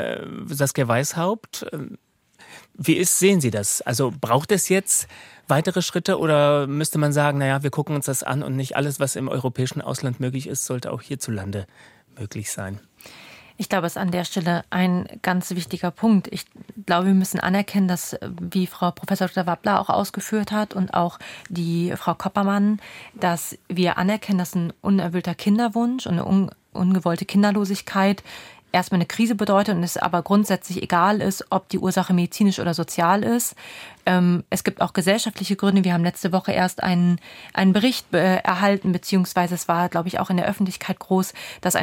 Saskia Weishaupt. Sehen Sie das? Also braucht es jetzt weitere Schritte oder müsste man sagen, naja, wir gucken uns das an und nicht alles, was im europäischen Ausland möglich ist, sollte auch hierzulande möglich sein? Ich glaube, es ist an der Stelle ein ganz wichtiger Punkt. Ich glaube, wir müssen anerkennen, dass, wie Frau Professor Dr. Wappler auch ausgeführt hat und auch die Frau Koppermann, dass wir anerkennen, dass ein unerfüllter Kinderwunsch und eine ungewollte Kinderlosigkeit erstmal eine Krise bedeutet und es aber grundsätzlich egal ist, ob die Ursache medizinisch oder sozial ist. Es gibt auch gesellschaftliche Gründe. Wir haben letzte Woche erst einen Bericht erhalten, beziehungsweise es war, glaube ich, auch in der Öffentlichkeit groß, dass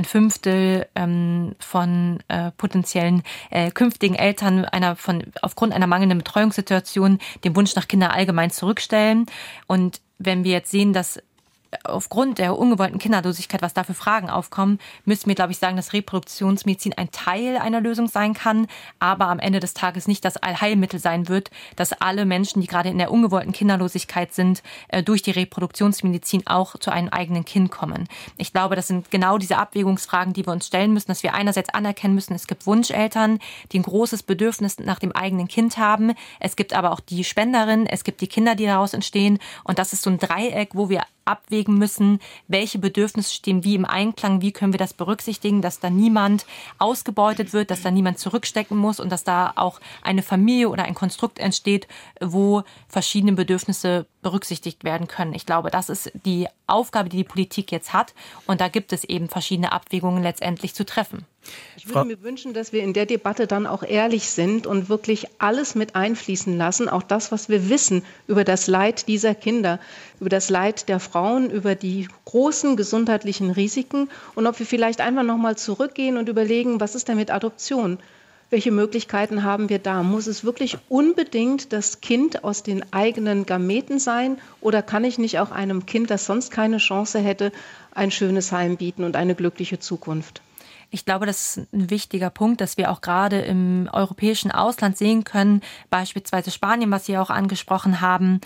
1/5 von potenziellen künftigen Eltern aufgrund einer mangelnden Betreuungssituation den Wunsch nach Kindern allgemein zurückstellen. Und wenn wir jetzt sehen, dass aufgrund der ungewollten Kinderlosigkeit, was da für Fragen aufkommen, müssen wir, glaube ich, sagen, dass Reproduktionsmedizin ein Teil einer Lösung sein kann, aber am Ende des Tages nicht das Allheilmittel sein wird, dass alle Menschen, die gerade in der ungewollten Kinderlosigkeit sind, durch die Reproduktionsmedizin auch zu einem eigenen Kind kommen. Ich glaube, das sind genau diese Abwägungsfragen, die wir uns stellen müssen, dass wir einerseits anerkennen müssen, es gibt Wunscheltern, die ein großes Bedürfnis nach dem eigenen Kind haben. Es gibt aber auch die Spenderinnen, es gibt die Kinder, die daraus entstehen. Und das ist so ein Dreieck, wo wir abwägen abwägen müssen, welche Bedürfnisse stehen wie im Einklang, wie können wir das berücksichtigen, dass da niemand ausgebeutet wird, dass da niemand zurückstecken muss und dass da auch eine Familie oder ein Konstrukt entsteht, wo verschiedene Bedürfnisse berücksichtigt werden können. Ich glaube, das ist die Aufgabe, die die Politik jetzt hat. Und da gibt es eben verschiedene Abwägungen letztendlich zu treffen. Ich würde mir wünschen, dass wir in der Debatte dann auch ehrlich sind und wirklich alles mit einfließen lassen, auch das, was wir wissen über das Leid dieser Kinder, über das Leid der Frauen, über die großen gesundheitlichen Risiken und ob wir vielleicht einfach nochmal zurückgehen und überlegen, was ist denn mit Adoption? Welche Möglichkeiten haben wir da? Muss es wirklich unbedingt das Kind aus den eigenen Gameten sein oder kann ich nicht auch einem Kind, das sonst keine Chance hätte, ein schönes Heim bieten und eine glückliche Zukunft? Ich glaube, das ist ein wichtiger Punkt, dass wir auch gerade im europäischen Ausland sehen können, beispielsweise Spanien, was Sie auch angesprochen haben,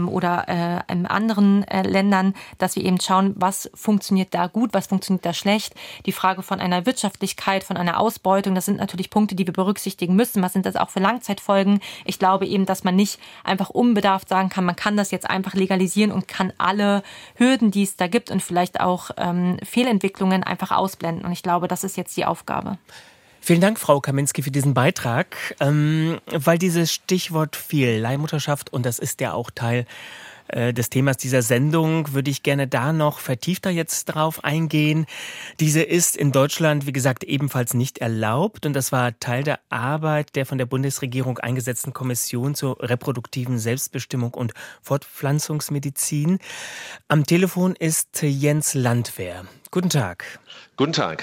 oder in anderen Ländern, dass wir eben schauen, was funktioniert da gut, was funktioniert da schlecht. Die Frage von einer Wirtschaftlichkeit, von einer Ausbeutung, das sind natürlich Punkte, die wir berücksichtigen müssen. Was sind das auch für Langzeitfolgen? Ich glaube eben, dass man nicht einfach unbedarft sagen kann, man kann das jetzt einfach legalisieren und kann alle Hürden, die es da gibt und vielleicht auch Fehlentwicklungen einfach ausblenden. Und ich glaube, das ist jetzt die Aufgabe. Vielen Dank, Frau Kaminski, für diesen Beitrag, weil dieses Stichwort fiel, Leihmutterschaft, und das ist ja auch Teil des Themas dieser Sendung, würde ich gerne da noch vertiefter jetzt drauf eingehen. Diese ist in Deutschland, wie gesagt, ebenfalls nicht erlaubt und das war Teil der Arbeit der von der Bundesregierung eingesetzten Kommission zur reproduktiven Selbstbestimmung und Fortpflanzungsmedizin. Am Telefon ist Jens Landwehr. Guten Tag. Guten Tag.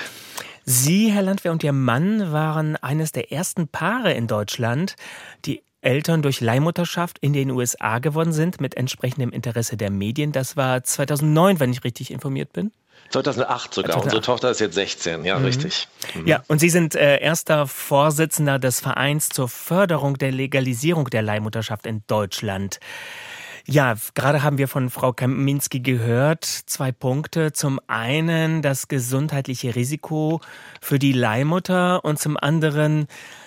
Sie, Herr Landwehr, und Ihr Mann waren eines der ersten Paare in Deutschland, die Eltern durch Leihmutterschaft in den USA geworden sind, mit entsprechendem Interesse der Medien. Das war 2009, wenn ich richtig informiert bin. 2008 sogar. 2008. Unsere Tochter ist jetzt 16, ja, richtig. Ja, und Sie sind erster Vorsitzender des Vereins zur Förderung der Legalisierung der Leihmutterschaft in Deutschland. Ja, gerade haben wir von Frau Kaminski gehört, 2 Punkte. Zum einen das gesundheitliche Risiko für die Leihmutter und zum anderen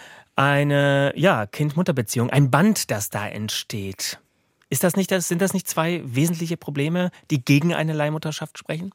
eine Kind-Mutter-Beziehung, ein Band, das da entsteht. Sind das nicht 2 wesentliche Probleme, die gegen eine Leihmutterschaft sprechen?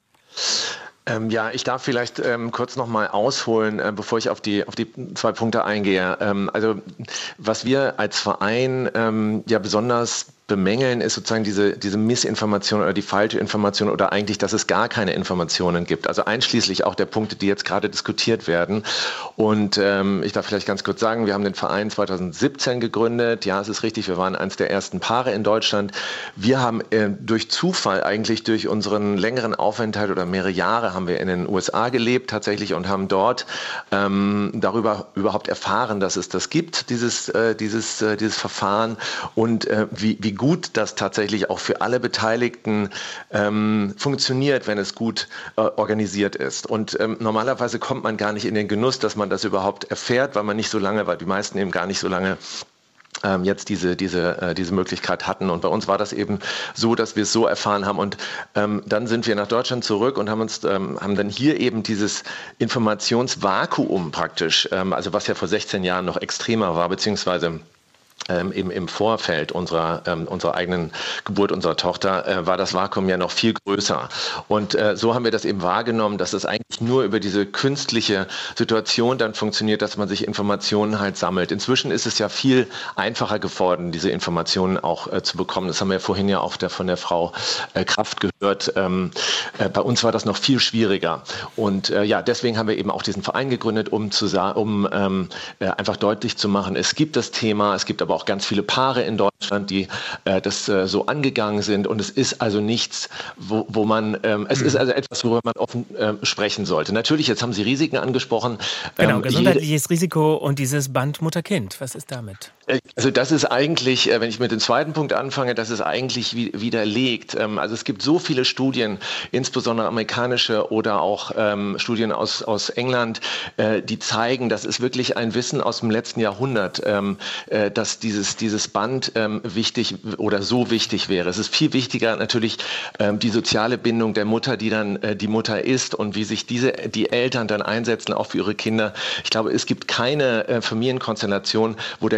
Ich darf vielleicht kurz noch mal ausholen, bevor ich auf die 2 Punkte eingehe. Also was wir als Verein besonders bemängeln, ist sozusagen diese Missinformation oder die falsche Information oder eigentlich, dass es gar keine Informationen gibt. Also einschließlich auch der Punkte, die jetzt gerade diskutiert werden. Und ich darf vielleicht ganz kurz sagen, wir haben den Verein 2017 gegründet. Ja, es ist richtig, wir waren eines der ersten Paare in Deutschland. Wir haben durch Zufall eigentlich durch unseren längeren Aufenthalt oder mehrere Jahre haben wir in den USA gelebt tatsächlich und haben dort darüber überhaupt erfahren, dass es das gibt, dieses Verfahren und wie gut das tatsächlich auch für alle Beteiligten funktioniert, wenn es gut organisiert ist. Und normalerweise kommt man gar nicht in den Genuss, dass man das überhaupt erfährt, weil die meisten eben gar nicht so lange jetzt diese Möglichkeit hatten. Und bei uns war das eben so, dass wir es so erfahren haben. Und dann sind wir nach Deutschland zurück und haben dann hier eben dieses Informationsvakuum praktisch, also was ja vor 16 Jahren noch extremer war, beziehungsweise im Vorfeld unserer eigenen Geburt unserer Tochter war das Vakuum ja noch viel größer. Und so haben wir das eben wahrgenommen, dass es eigentlich nur über diese künstliche Situation dann funktioniert, dass man sich Informationen halt sammelt. Inzwischen ist es ja viel einfacher geworden, diese Informationen auch zu bekommen. Das haben wir vorhin ja auch von der Frau Kraft gehört. Bei uns war das noch viel schwieriger. Und deswegen haben wir eben auch diesen Verein gegründet, um einfach deutlich zu machen, es gibt das Thema, es gibt aber auch ganz viele Paare in Deutschland, die das so angegangen sind. Und es ist also nichts, wo man, es ist also etwas, worüber man offen sprechen sollte. Natürlich, jetzt haben Sie Risiken angesprochen. Genau, gesundheitliches Risiko und dieses Band Mutter-Kind. Was ist damit? Also das ist eigentlich, wenn ich mit dem 2. Punkt anfange, das ist eigentlich widerlegt. Also es gibt so viele Studien, insbesondere amerikanische oder auch Studien aus England, die zeigen, das ist wirklich ein Wissen aus dem letzten Jahrhundert, dass dieses Band wichtig oder so wichtig wäre. Es ist viel wichtiger natürlich die soziale Bindung der Mutter, die dann die Mutter ist und wie sich die Eltern dann einsetzen, auch für ihre Kinder. Ich glaube, es gibt keine Familienkonstellation, wo der Kinderwunsch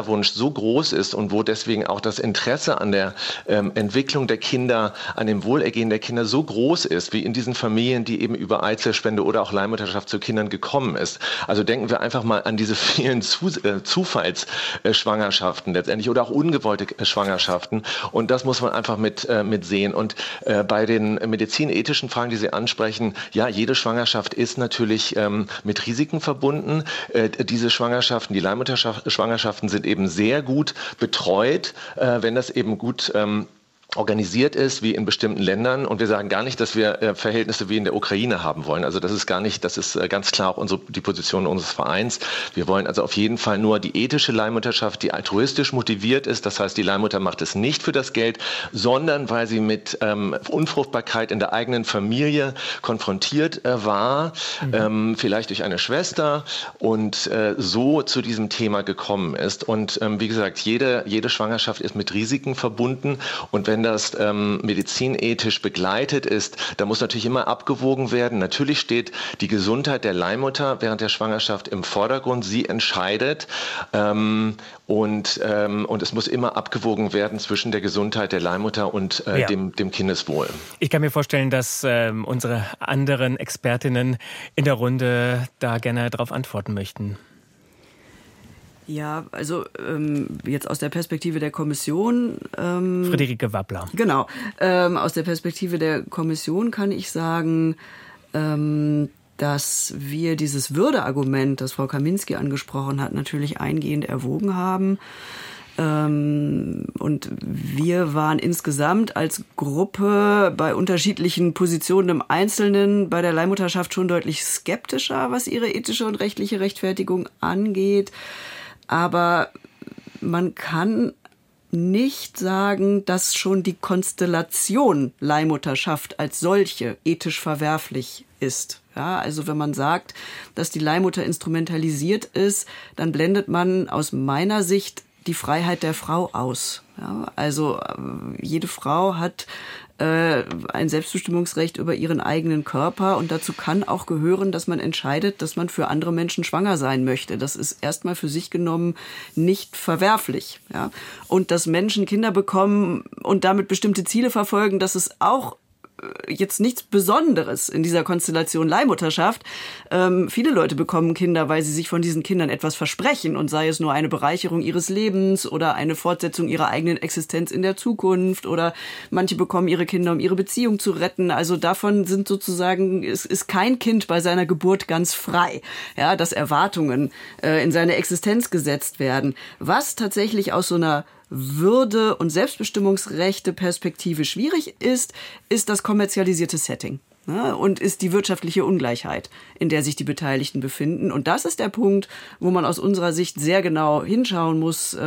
Kinderwunsch so groß ist und wo deswegen auch das Interesse an der Entwicklung der Kinder, an dem Wohlergehen der Kinder so groß ist, wie in diesen Familien, die eben über Eizellspende oder auch Leihmutterschaft zu Kindern gekommen ist. Also denken wir einfach mal an diese vielen Zufallsschwangerschaften letztendlich oder auch ungewollte Schwangerschaften. Und das muss man einfach mit sehen. Und bei den medizinethischen Fragen, die Sie ansprechen, ja, jede Schwangerschaft ist natürlich mit Risiken verbunden. Diese Schwangerschaften, die Leihmutterschwangerschaften sind eben sehr gut betreut, wenn das eben gut organisiert ist, wie in bestimmten Ländern. Und wir sagen gar nicht, dass wir Verhältnisse wie in der Ukraine haben wollen. Also das ist ganz klar auch die Position unseres Vereins. Wir wollen also auf jeden Fall nur die ethische Leihmutterschaft, die altruistisch motiviert ist. Das heißt, die Leihmutter macht es nicht für das Geld, sondern weil sie mit Unfruchtbarkeit in der eigenen Familie konfrontiert war, vielleicht durch eine Schwester und so zu diesem Thema gekommen ist. Und wie gesagt, jede Schwangerschaft ist mit Risiken verbunden. Und wenn das medizinethisch begleitet ist, da muss natürlich immer abgewogen werden. Natürlich steht die Gesundheit der Leihmutter während der Schwangerschaft im Vordergrund. Sie entscheidet und es muss immer abgewogen werden zwischen der Gesundheit der Leihmutter und dem Kindeswohl. Ich kann mir vorstellen, dass unsere anderen Expertinnen in der Runde da gerne darauf antworten möchten. Ja, also jetzt aus der Perspektive der Kommission. Friederike Wappler. Genau. Aus der Perspektive der Kommission kann ich sagen, dass wir dieses Würdeargument, das Frau Kaminski angesprochen hat, natürlich eingehend erwogen haben. Und wir waren insgesamt als Gruppe bei unterschiedlichen Positionen im Einzelnen bei der Leihmutterschaft schon deutlich skeptischer, was ihre ethische und rechtliche Rechtfertigung angeht. Aber man kann nicht sagen, dass schon die Konstellation Leihmutterschaft als solche ethisch verwerflich ist. Ja, also wenn man sagt, dass die Leihmutter instrumentalisiert ist, dann blendet man aus meiner Sicht die Freiheit der Frau aus. Ja, also jede Frau hat ein Selbstbestimmungsrecht über ihren eigenen Körper und dazu kann auch gehören, dass man entscheidet, dass man für andere Menschen schwanger sein möchte. Das ist erstmal für sich genommen nicht verwerflich. Ja? Und dass Menschen Kinder bekommen und damit bestimmte Ziele verfolgen, das ist auch jetzt nichts Besonderes in dieser Konstellation Leihmutterschaft. Viele Leute bekommen Kinder, weil sie sich von diesen Kindern etwas versprechen und sei es nur eine Bereicherung ihres Lebens oder eine Fortsetzung ihrer eigenen Existenz in der Zukunft oder manche bekommen ihre Kinder, um ihre Beziehung zu retten. Also davon sind sozusagen, es ist kein Kind bei seiner Geburt ganz frei, ja, dass Erwartungen in seine Existenz gesetzt werden. Was tatsächlich aus so einer Würde- und Selbstbestimmungsrechte-Perspektive schwierig ist das kommerzialisierte Setting, ne? Und ist die wirtschaftliche Ungleichheit, in der sich die Beteiligten befinden. Und das ist der Punkt, wo man aus unserer Sicht sehr genau hinschauen muss,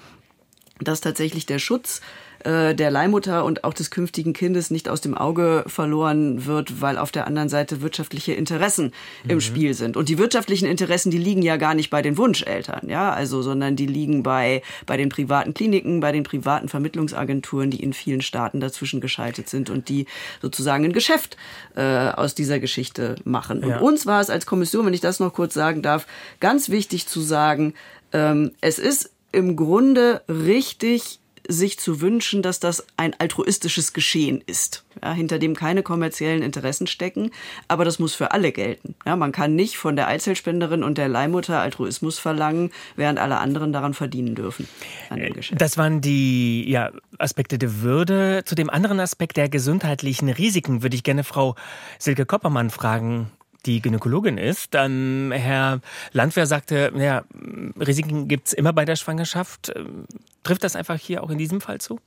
dass tatsächlich der Schutz der Leihmutter und auch des künftigen Kindes nicht aus dem Auge verloren wird, weil auf der anderen Seite wirtschaftliche Interessen im Spiel sind. Und die wirtschaftlichen Interessen, die liegen ja gar nicht bei den Wunscheltern, ja, also, sondern die liegen bei den privaten Kliniken, bei den privaten Vermittlungsagenturen, die in vielen Staaten dazwischen geschaltet sind und die sozusagen ein Geschäft aus dieser Geschichte machen. Und uns war es als Kommission, wenn ich das noch kurz sagen darf, ganz wichtig zu sagen, es ist im Grunde richtig, sich zu wünschen, dass das ein altruistisches Geschehen ist, ja, hinter dem keine kommerziellen Interessen stecken, aber das muss für alle gelten. Ja, man kann nicht von der Eizellspenderin und der Leihmutter Altruismus verlangen, während alle anderen daran verdienen dürfen. An dem Geschäft. Das waren die Aspekte der Würde. Zu dem anderen Aspekt der gesundheitlichen Risiken würde ich gerne Frau Silke Koppermann fragen, die Gynäkologin ist. Herr Landwehr sagte, Risiken gibt's immer bei der Schwangerschaft. Trifft das einfach hier auch in diesem Fall zu?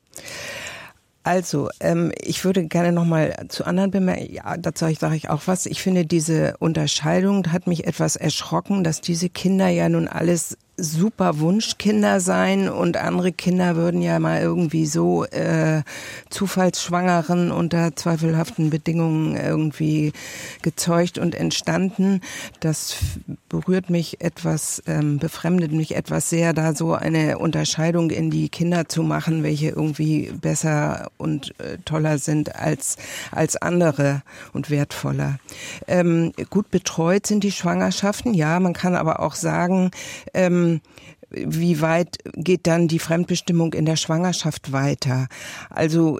Also, ich würde gerne nochmal zu anderen bemerken, ja, dazu sage ich auch was. Ich finde, diese Unterscheidung hat mich etwas erschrocken, dass diese Kinder ja nun alles super Wunschkinder sein und andere Kinder würden ja mal irgendwie so Zufallsschwangeren unter zweifelhaften Bedingungen irgendwie gezeugt und entstanden. Das berührt mich etwas, befremdet mich etwas sehr, da so eine Unterscheidung in die Kinder zu machen, welche irgendwie besser und toller sind als andere und wertvoller. Gut betreut sind die Schwangerschaften, ja, man kann aber auch sagen, wie weit geht dann die Fremdbestimmung in der Schwangerschaft weiter? Also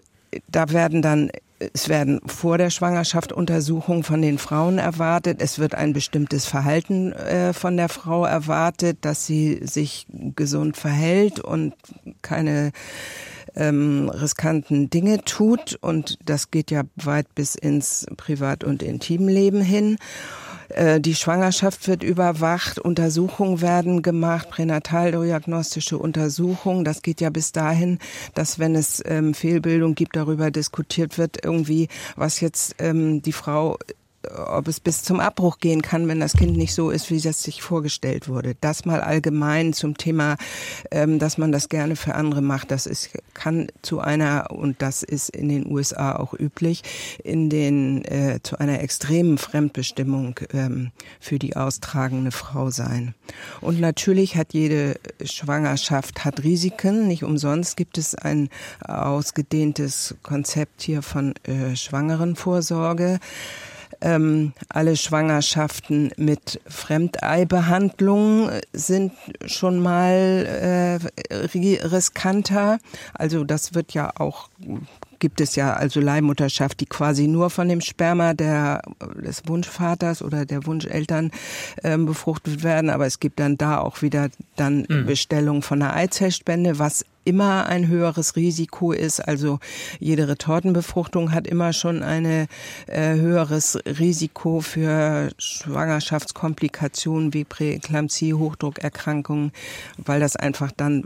es werden vor der Schwangerschaft Untersuchungen von den Frauen erwartet. Es wird ein bestimmtes Verhalten von der Frau erwartet, dass sie sich gesund verhält und keine riskanten Dinge tut. Und das geht ja weit bis ins Privat- und Intimleben hin. Die Schwangerschaft wird überwacht, Untersuchungen werden gemacht, pränataldiagnostische Untersuchungen. Das geht ja bis dahin, dass wenn es Fehlbildung gibt, darüber diskutiert wird, irgendwie, was jetzt die Frau, ob es bis zum Abbruch gehen kann, wenn das Kind nicht so ist, wie das sich vorgestellt wurde. Das mal allgemein zum Thema, dass man das gerne für andere macht. Kann zu einer, und das ist in den USA auch üblich, zu einer extremen Fremdbestimmung für die austragende Frau sein. Und natürlich hat jede Schwangerschaft Risiken. Nicht umsonst gibt es ein ausgedehntes Konzept hier von Schwangerenvorsorge. Alle Schwangerschaften mit Fremdeibehandlung sind schon mal riskanter. Also das wird ja auch, gibt es ja also Leihmutterschaft, die quasi nur von dem Sperma des Wunschvaters oder der Wunscheltern befruchtet werden. Aber es gibt dann da auch wieder Bestellung von einer Eizellspende, was immer ein höheres Risiko ist. Also jede Retortenbefruchtung hat immer schon ein höheres Risiko für Schwangerschaftskomplikationen wie Präeklampsie, Hochdruckerkrankungen, weil das einfach dann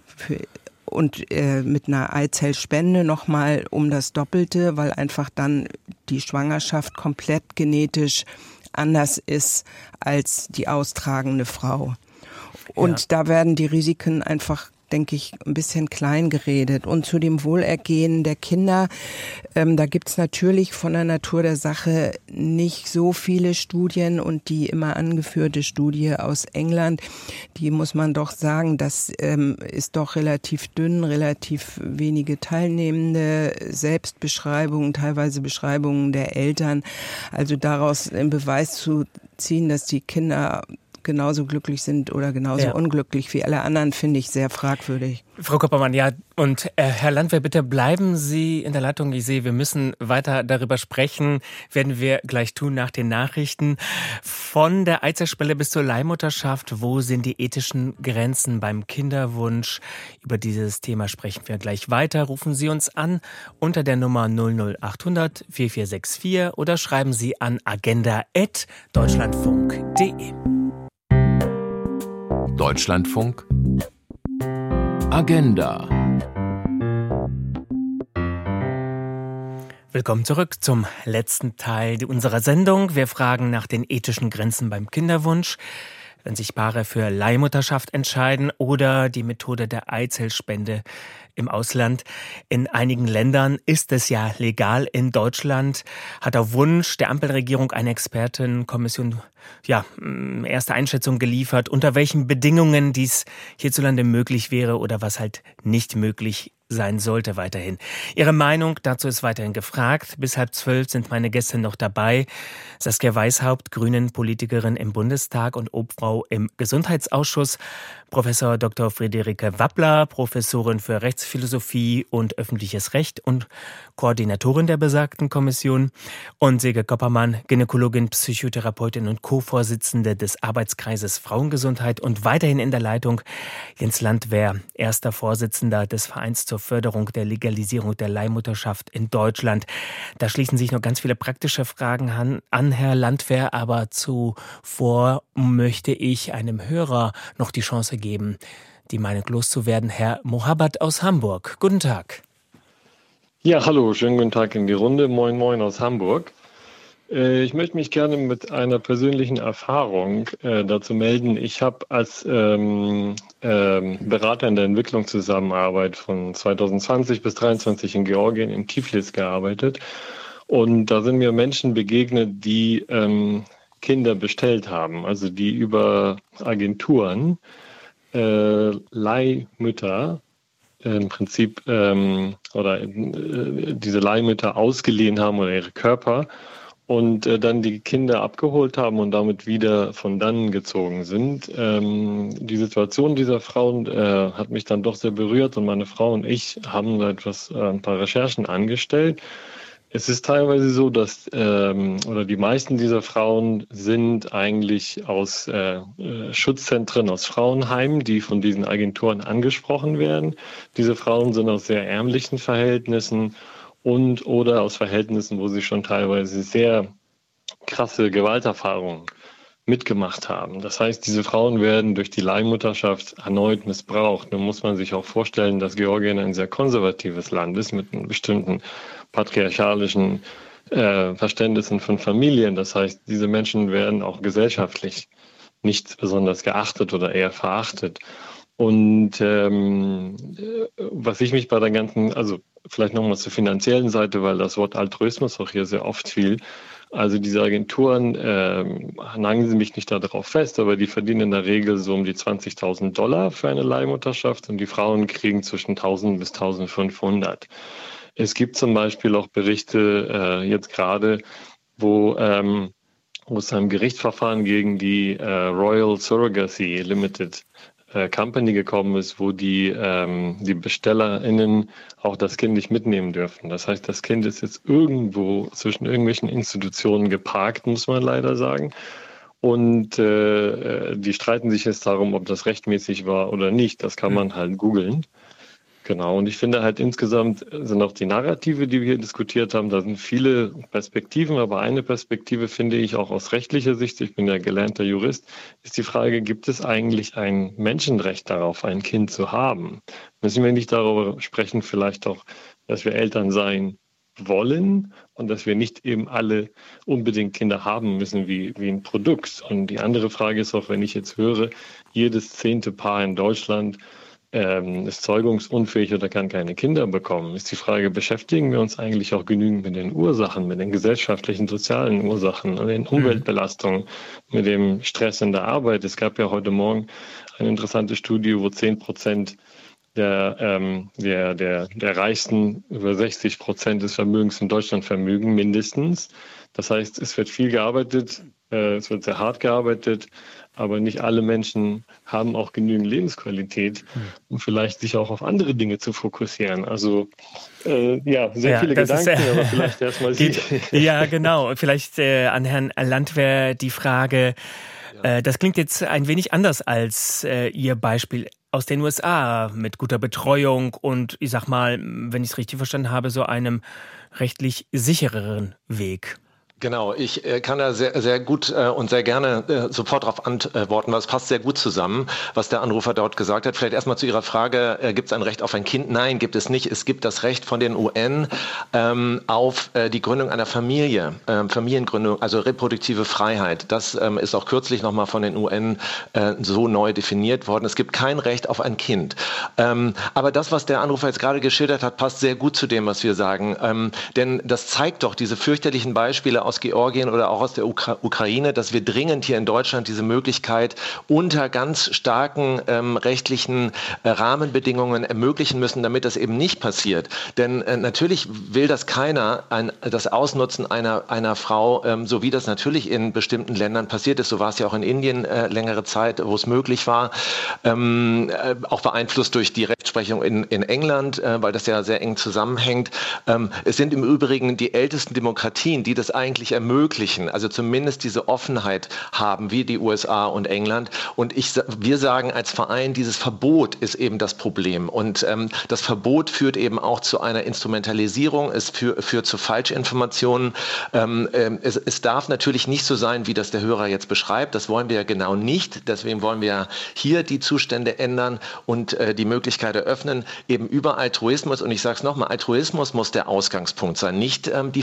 mit einer Eizellspende nochmal um das Doppelte, weil einfach dann die Schwangerschaft komplett genetisch anders ist als die austragende Frau. Und da werden die Risiken einfach, denke ich, ein bisschen klein geredet. Und zu dem Wohlergehen der Kinder, da gibt's natürlich von der Natur der Sache nicht so viele Studien, und die immer angeführte Studie aus England, die muss man doch sagen, das ist doch relativ dünn, relativ wenige Teilnehmende, Selbstbeschreibungen, teilweise Beschreibungen der Eltern. Also daraus einen Beweis zu ziehen, dass die Kinder genauso glücklich sind oder genauso unglücklich wie alle anderen, finde ich sehr fragwürdig. Frau Koppermann, ja, und Herr Landwehr, bitte bleiben Sie in der Leitung. Ich sehe, wir müssen weiter darüber sprechen, werden wir gleich tun nach den Nachrichten. Von der Eizellspende bis zur Leihmutterschaft, wo sind die ethischen Grenzen beim Kinderwunsch? Über dieses Thema sprechen wir gleich weiter. Rufen Sie uns an unter der Nummer 00800 4464 oder schreiben Sie an agenda@deutschlandfunk.de. Deutschlandfunk Agenda. Willkommen zurück zum letzten Teil unserer Sendung. Wir fragen nach den ethischen Grenzen beim Kinderwunsch, wenn sich Paare für Leihmutterschaft entscheiden oder die Methode der Eizellspende im Ausland. In einigen Ländern ist es ja legal. In Deutschland hat auf Wunsch der Ampelregierung eine Expertenkommission erste Einschätzung geliefert, unter welchen Bedingungen dies hierzulande möglich wäre oder was halt nicht möglich sein sollte weiterhin. Ihre Meinung dazu ist weiterhin gefragt. Bis 11:30 sind meine Gäste noch dabei. Saskia Weishaupt, Grünen-Politikerin im Bundestag und Obfrau im Gesundheitsausschuss. Professor Dr. Friederike Wappler, Professorin für Rechtsphilosophie und öffentliches Recht und Koordinatorin der besagten Kommission. Und Silke Koppermann, Gynäkologin, Psychotherapeutin und Co-Vorsitzende des Arbeitskreises Frauengesundheit. Und weiterhin in der Leitung Jens Landwehr, erster Vorsitzender des Vereins zur Förderung der Legalisierung der Leihmutterschaft in Deutschland. Da schließen sich noch ganz viele praktische Fragen an, Herr Landwehr, aber zuvor möchte ich einem Hörer noch die Chance geben, die Meinung loszuwerden. Herr Mohabbat aus Hamburg. Guten Tag. Ja, hallo, schönen guten Tag in die Runde. Moin, moin aus Hamburg. Ich möchte mich gerne mit einer persönlichen Erfahrung dazu melden. Ich habe als Berater in der Entwicklungszusammenarbeit von 2020 bis 2023 in Georgien, in Tiflis gearbeitet. Und da sind mir Menschen begegnet, die Kinder bestellt haben, also die über Agenturen Leihmütter im Prinzip diese Leihmütter ausgeliehen haben oder ihre Körper, und dann die Kinder abgeholt haben und damit wieder von dannen gezogen sind. Die Situation dieser Frauen hat mich dann doch sehr berührt und meine Frau und ich haben ein paar Recherchen angestellt. Es ist teilweise so, dass oder die meisten dieser Frauen sind eigentlich aus Schutzzentren, aus Frauenheimen, die von diesen Agenturen angesprochen werden. Diese Frauen sind aus sehr ärmlichen Verhältnissen oder aus Verhältnissen, wo sie schon teilweise sehr krasse Gewalterfahrungen mitgemacht haben. Das heißt, diese Frauen werden durch die Leihmutterschaft erneut missbraucht. Nun muss man sich auch vorstellen, dass Georgien ein sehr konservatives Land ist mit einem bestimmten patriarchalischen Verständnissen von Familien. Das heißt, diese Menschen werden auch gesellschaftlich nicht besonders geachtet oder eher verachtet. Und was ich mich bei der ganzen, also vielleicht nochmal zur finanziellen Seite, weil das Wort Altruismus auch hier sehr oft fiel. Also diese Agenturen, nageln Sie mich nicht darauf fest, aber die verdienen in der Regel so um die $20.000 für eine Leihmutterschaft und die Frauen kriegen zwischen 1.000 bis 1.500. Es gibt zum Beispiel auch Berichte jetzt gerade, wo es ein Gerichtsverfahren gegen die Royal Surrogacy Limited Company gekommen ist, wo die BestellerInnen auch das Kind nicht mitnehmen dürfen. Das heißt, das Kind ist jetzt irgendwo zwischen irgendwelchen Institutionen geparkt, muss man leider sagen. Und die streiten sich jetzt darum, ob das rechtmäßig war oder nicht. Das kann man halt googeln. Genau, und ich finde halt insgesamt sind auch die Narrative, die wir hier diskutiert haben, da sind viele Perspektiven, aber eine Perspektive finde ich auch aus rechtlicher Sicht, ich bin ja gelernter Jurist, ist die Frage, gibt es eigentlich ein Menschenrecht darauf, ein Kind zu haben? Müssen wir nicht darüber sprechen, vielleicht auch, dass wir Eltern sein wollen und dass wir nicht eben alle unbedingt Kinder haben müssen wie ein Produkt. Und die andere Frage ist auch, wenn ich jetzt höre, jedes 10. Paar in Deutschland ist zeugungsunfähig oder kann keine Kinder bekommen, ist die Frage, beschäftigen wir uns eigentlich auch genügend mit den Ursachen, mit den gesellschaftlichen, sozialen Ursachen, und den Umweltbelastungen, mit dem Stress in der Arbeit. Es gab ja heute Morgen eine interessante Studie, wo 10% der Reichsten über 60% des Vermögens in Deutschland vermögen, mindestens. Das heißt, es wird viel gearbeitet, es wird sehr hart gearbeitet, aber nicht alle Menschen haben auch genügend Lebensqualität, um vielleicht sich auch auf andere Dinge zu fokussieren. Also sehr viele Gedanken, aber vielleicht erstmal Sie. Ja, genau. Vielleicht an Herrn Landwehr die Frage, das klingt jetzt ein wenig anders als Ihr Beispiel aus den USA mit guter Betreuung und, ich sag mal, wenn ich es richtig verstanden habe, so einem rechtlich sichereren Weg. Genau, ich kann da sehr, sehr gut und sehr gerne sofort darauf antworten, weil es passt sehr gut zusammen, was der Anrufer dort gesagt hat. Vielleicht erstmal zu Ihrer Frage, gibt es ein Recht auf ein Kind? Nein, gibt es nicht. Es gibt das Recht von den UN auf die Gründung einer Familie, Familiengründung, also reproduktive Freiheit. Das ist auch kürzlich nochmal von den UN so neu definiert worden. Es gibt kein Recht auf ein Kind. Aber das, was der Anrufer jetzt gerade geschildert hat, passt sehr gut zu dem, was wir sagen. Denn das zeigt doch diese fürchterlichen Beispiele aus Georgien oder auch aus der Ukraine, dass wir dringend hier in Deutschland diese Möglichkeit unter ganz starken rechtlichen Rahmenbedingungen ermöglichen müssen, damit das eben nicht passiert. Denn natürlich will das keiner, das Ausnutzen einer Frau, so wie das natürlich in bestimmten Ländern passiert ist. So war es ja auch in Indien längere Zeit, wo es möglich war. Auch beeinflusst durch die Rechtsprechung in England, weil das ja sehr eng zusammenhängt. Es sind im Übrigen die ältesten Demokratien, die das eigentlich ermöglichen, also zumindest diese Offenheit haben, wie die USA und England. Und wir sagen als Verein, dieses Verbot ist eben das Problem. Und das Verbot führt eben auch zu einer Instrumentalisierung, es führt zu Falschinformationen. Es darf natürlich nicht so sein, wie das der Hörer jetzt beschreibt. Das wollen wir ja genau nicht. Deswegen wollen wir hier die Zustände ändern und die Möglichkeit eröffnen, eben über Altruismus. Und ich sage es nochmal, Altruismus muss der Ausgangspunkt sein, nicht der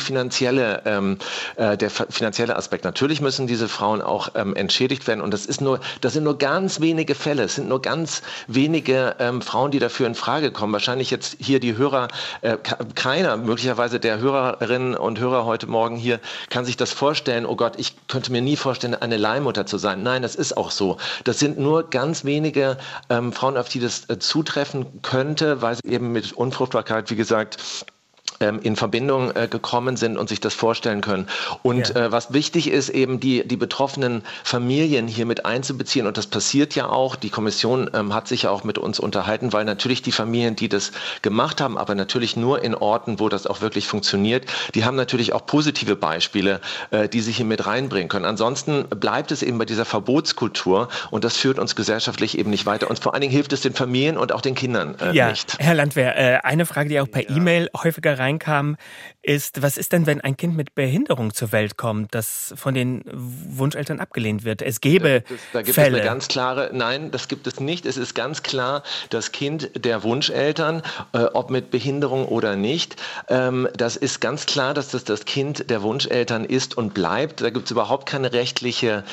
finanzielle Aspekt. Natürlich müssen diese Frauen auch entschädigt werden. Und das sind nur ganz wenige Fälle. Es sind nur ganz wenige Frauen, die dafür in Frage kommen. Wahrscheinlich jetzt hier die Hörer, keiner, möglicherweise der Hörerinnen und Hörer heute Morgen hier, kann sich das vorstellen, oh Gott, ich könnte mir nie vorstellen, eine Leihmutter zu sein. Nein, das ist auch so. Das sind nur ganz wenige Frauen, auf die das zutreffen könnte, weil sie eben mit Unfruchtbarkeit, wie gesagt, in Verbindung gekommen sind und sich das vorstellen können. Und was wichtig ist, eben die betroffenen Familien hier mit einzubeziehen. Und das passiert ja auch. Die Kommission hat sich ja auch mit uns unterhalten, weil natürlich die Familien, die das gemacht haben, aber natürlich nur in Orten, wo das auch wirklich funktioniert, die haben natürlich auch positive Beispiele, die sie hier mit reinbringen können. Ansonsten bleibt es eben bei dieser Verbotskultur und das führt uns gesellschaftlich eben nicht weiter. Und vor allen Dingen hilft es den Familien und auch den Kindern nicht. Herr Landwehr, eine Frage, die auch per E-Mail häufiger reinkam, ist, was ist denn, wenn ein Kind mit Behinderung zur Welt kommt, das von den Wunscheltern abgelehnt wird? Es gäbe da gibt Fälle. Es eine ganz klare, nein, das gibt es nicht. Es ist ganz klar, das Kind der Wunscheltern, ob mit Behinderung oder nicht, das ist ganz klar, dass das Kind der Wunscheltern ist und bleibt. Da gibt es überhaupt keine rechtliche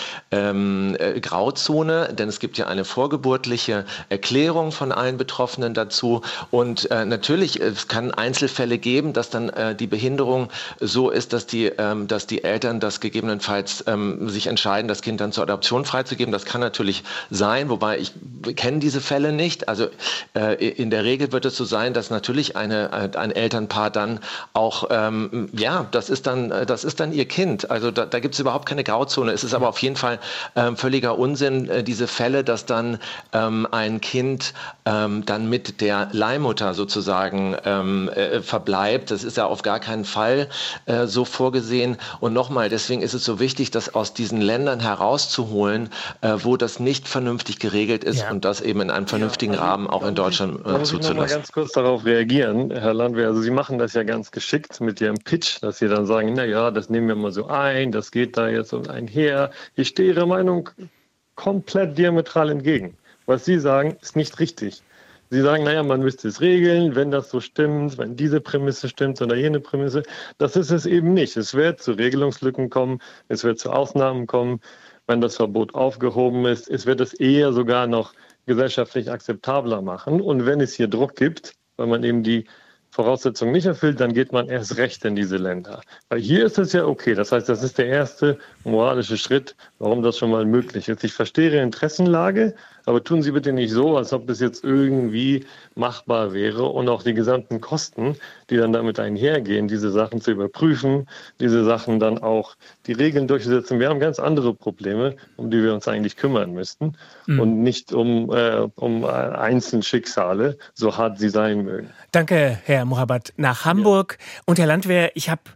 Grauzone, denn es gibt ja eine vorgeburtliche Erklärung von allen Betroffenen dazu. Und natürlich, es kann Einzelfälle geben, dass dann die Behinderung so ist, dass die Eltern das gegebenenfalls sich entscheiden, das Kind dann zur Adoption freizugeben. Das kann natürlich sein, wobei ich kenne diese Fälle nicht. Also in der Regel wird es so sein, dass natürlich ein Elternpaar dann auch, das ist dann ihr Kind. Also da gibt es überhaupt keine Grauzone. Es ist aber auf jeden Fall völliger Unsinn, diese Fälle, dass dann ein Kind dann mit der Leihmutter sozusagen verbleibt. Das ist ja auf gar keinen Fall so vorgesehen. Und nochmal, deswegen ist es so wichtig, das aus diesen Ländern herauszuholen, wo das nicht vernünftig geregelt ist und das eben in einem vernünftigen Rahmen auch in Deutschland zuzulassen. Ich noch mal ganz kurz darauf reagieren, Herr Landwehr. Also Sie machen das ja ganz geschickt mit Ihrem Pitch, dass Sie dann sagen, das nehmen wir mal so ein, das geht da jetzt so einher. Ich stehe Ihrer Meinung komplett diametral entgegen. Was Sie sagen, ist nicht richtig. Sie sagen, man müsste es regeln, wenn das so stimmt, wenn diese Prämisse stimmt oder jene Prämisse. Das ist es eben nicht. Es wird zu Regelungslücken kommen, es wird zu Ausnahmen kommen, wenn das Verbot aufgehoben ist. Es wird es eher sogar noch gesellschaftlich akzeptabler machen. Und wenn es hier Druck gibt, weil man eben die Voraussetzungen nicht erfüllt, dann geht man erst recht in diese Länder. Weil hier ist es ja okay. Das heißt, das ist der erste moralische Schritt, warum das schon mal möglich ist. Ich verstehe Ihre Interessenlage, aber tun Sie bitte nicht so, als ob das jetzt irgendwie machbar wäre und auch die gesamten Kosten, die dann damit einhergehen, diese Sachen zu überprüfen, diese Sachen dann auch die Regeln durchzusetzen. Wir haben ganz andere Probleme, um die wir uns eigentlich kümmern müssten und nicht um Einzelschicksale, so hart sie sein mögen. Danke, Herr Mohabbat, nach Hamburg. Und Herr Landwehr, ich habe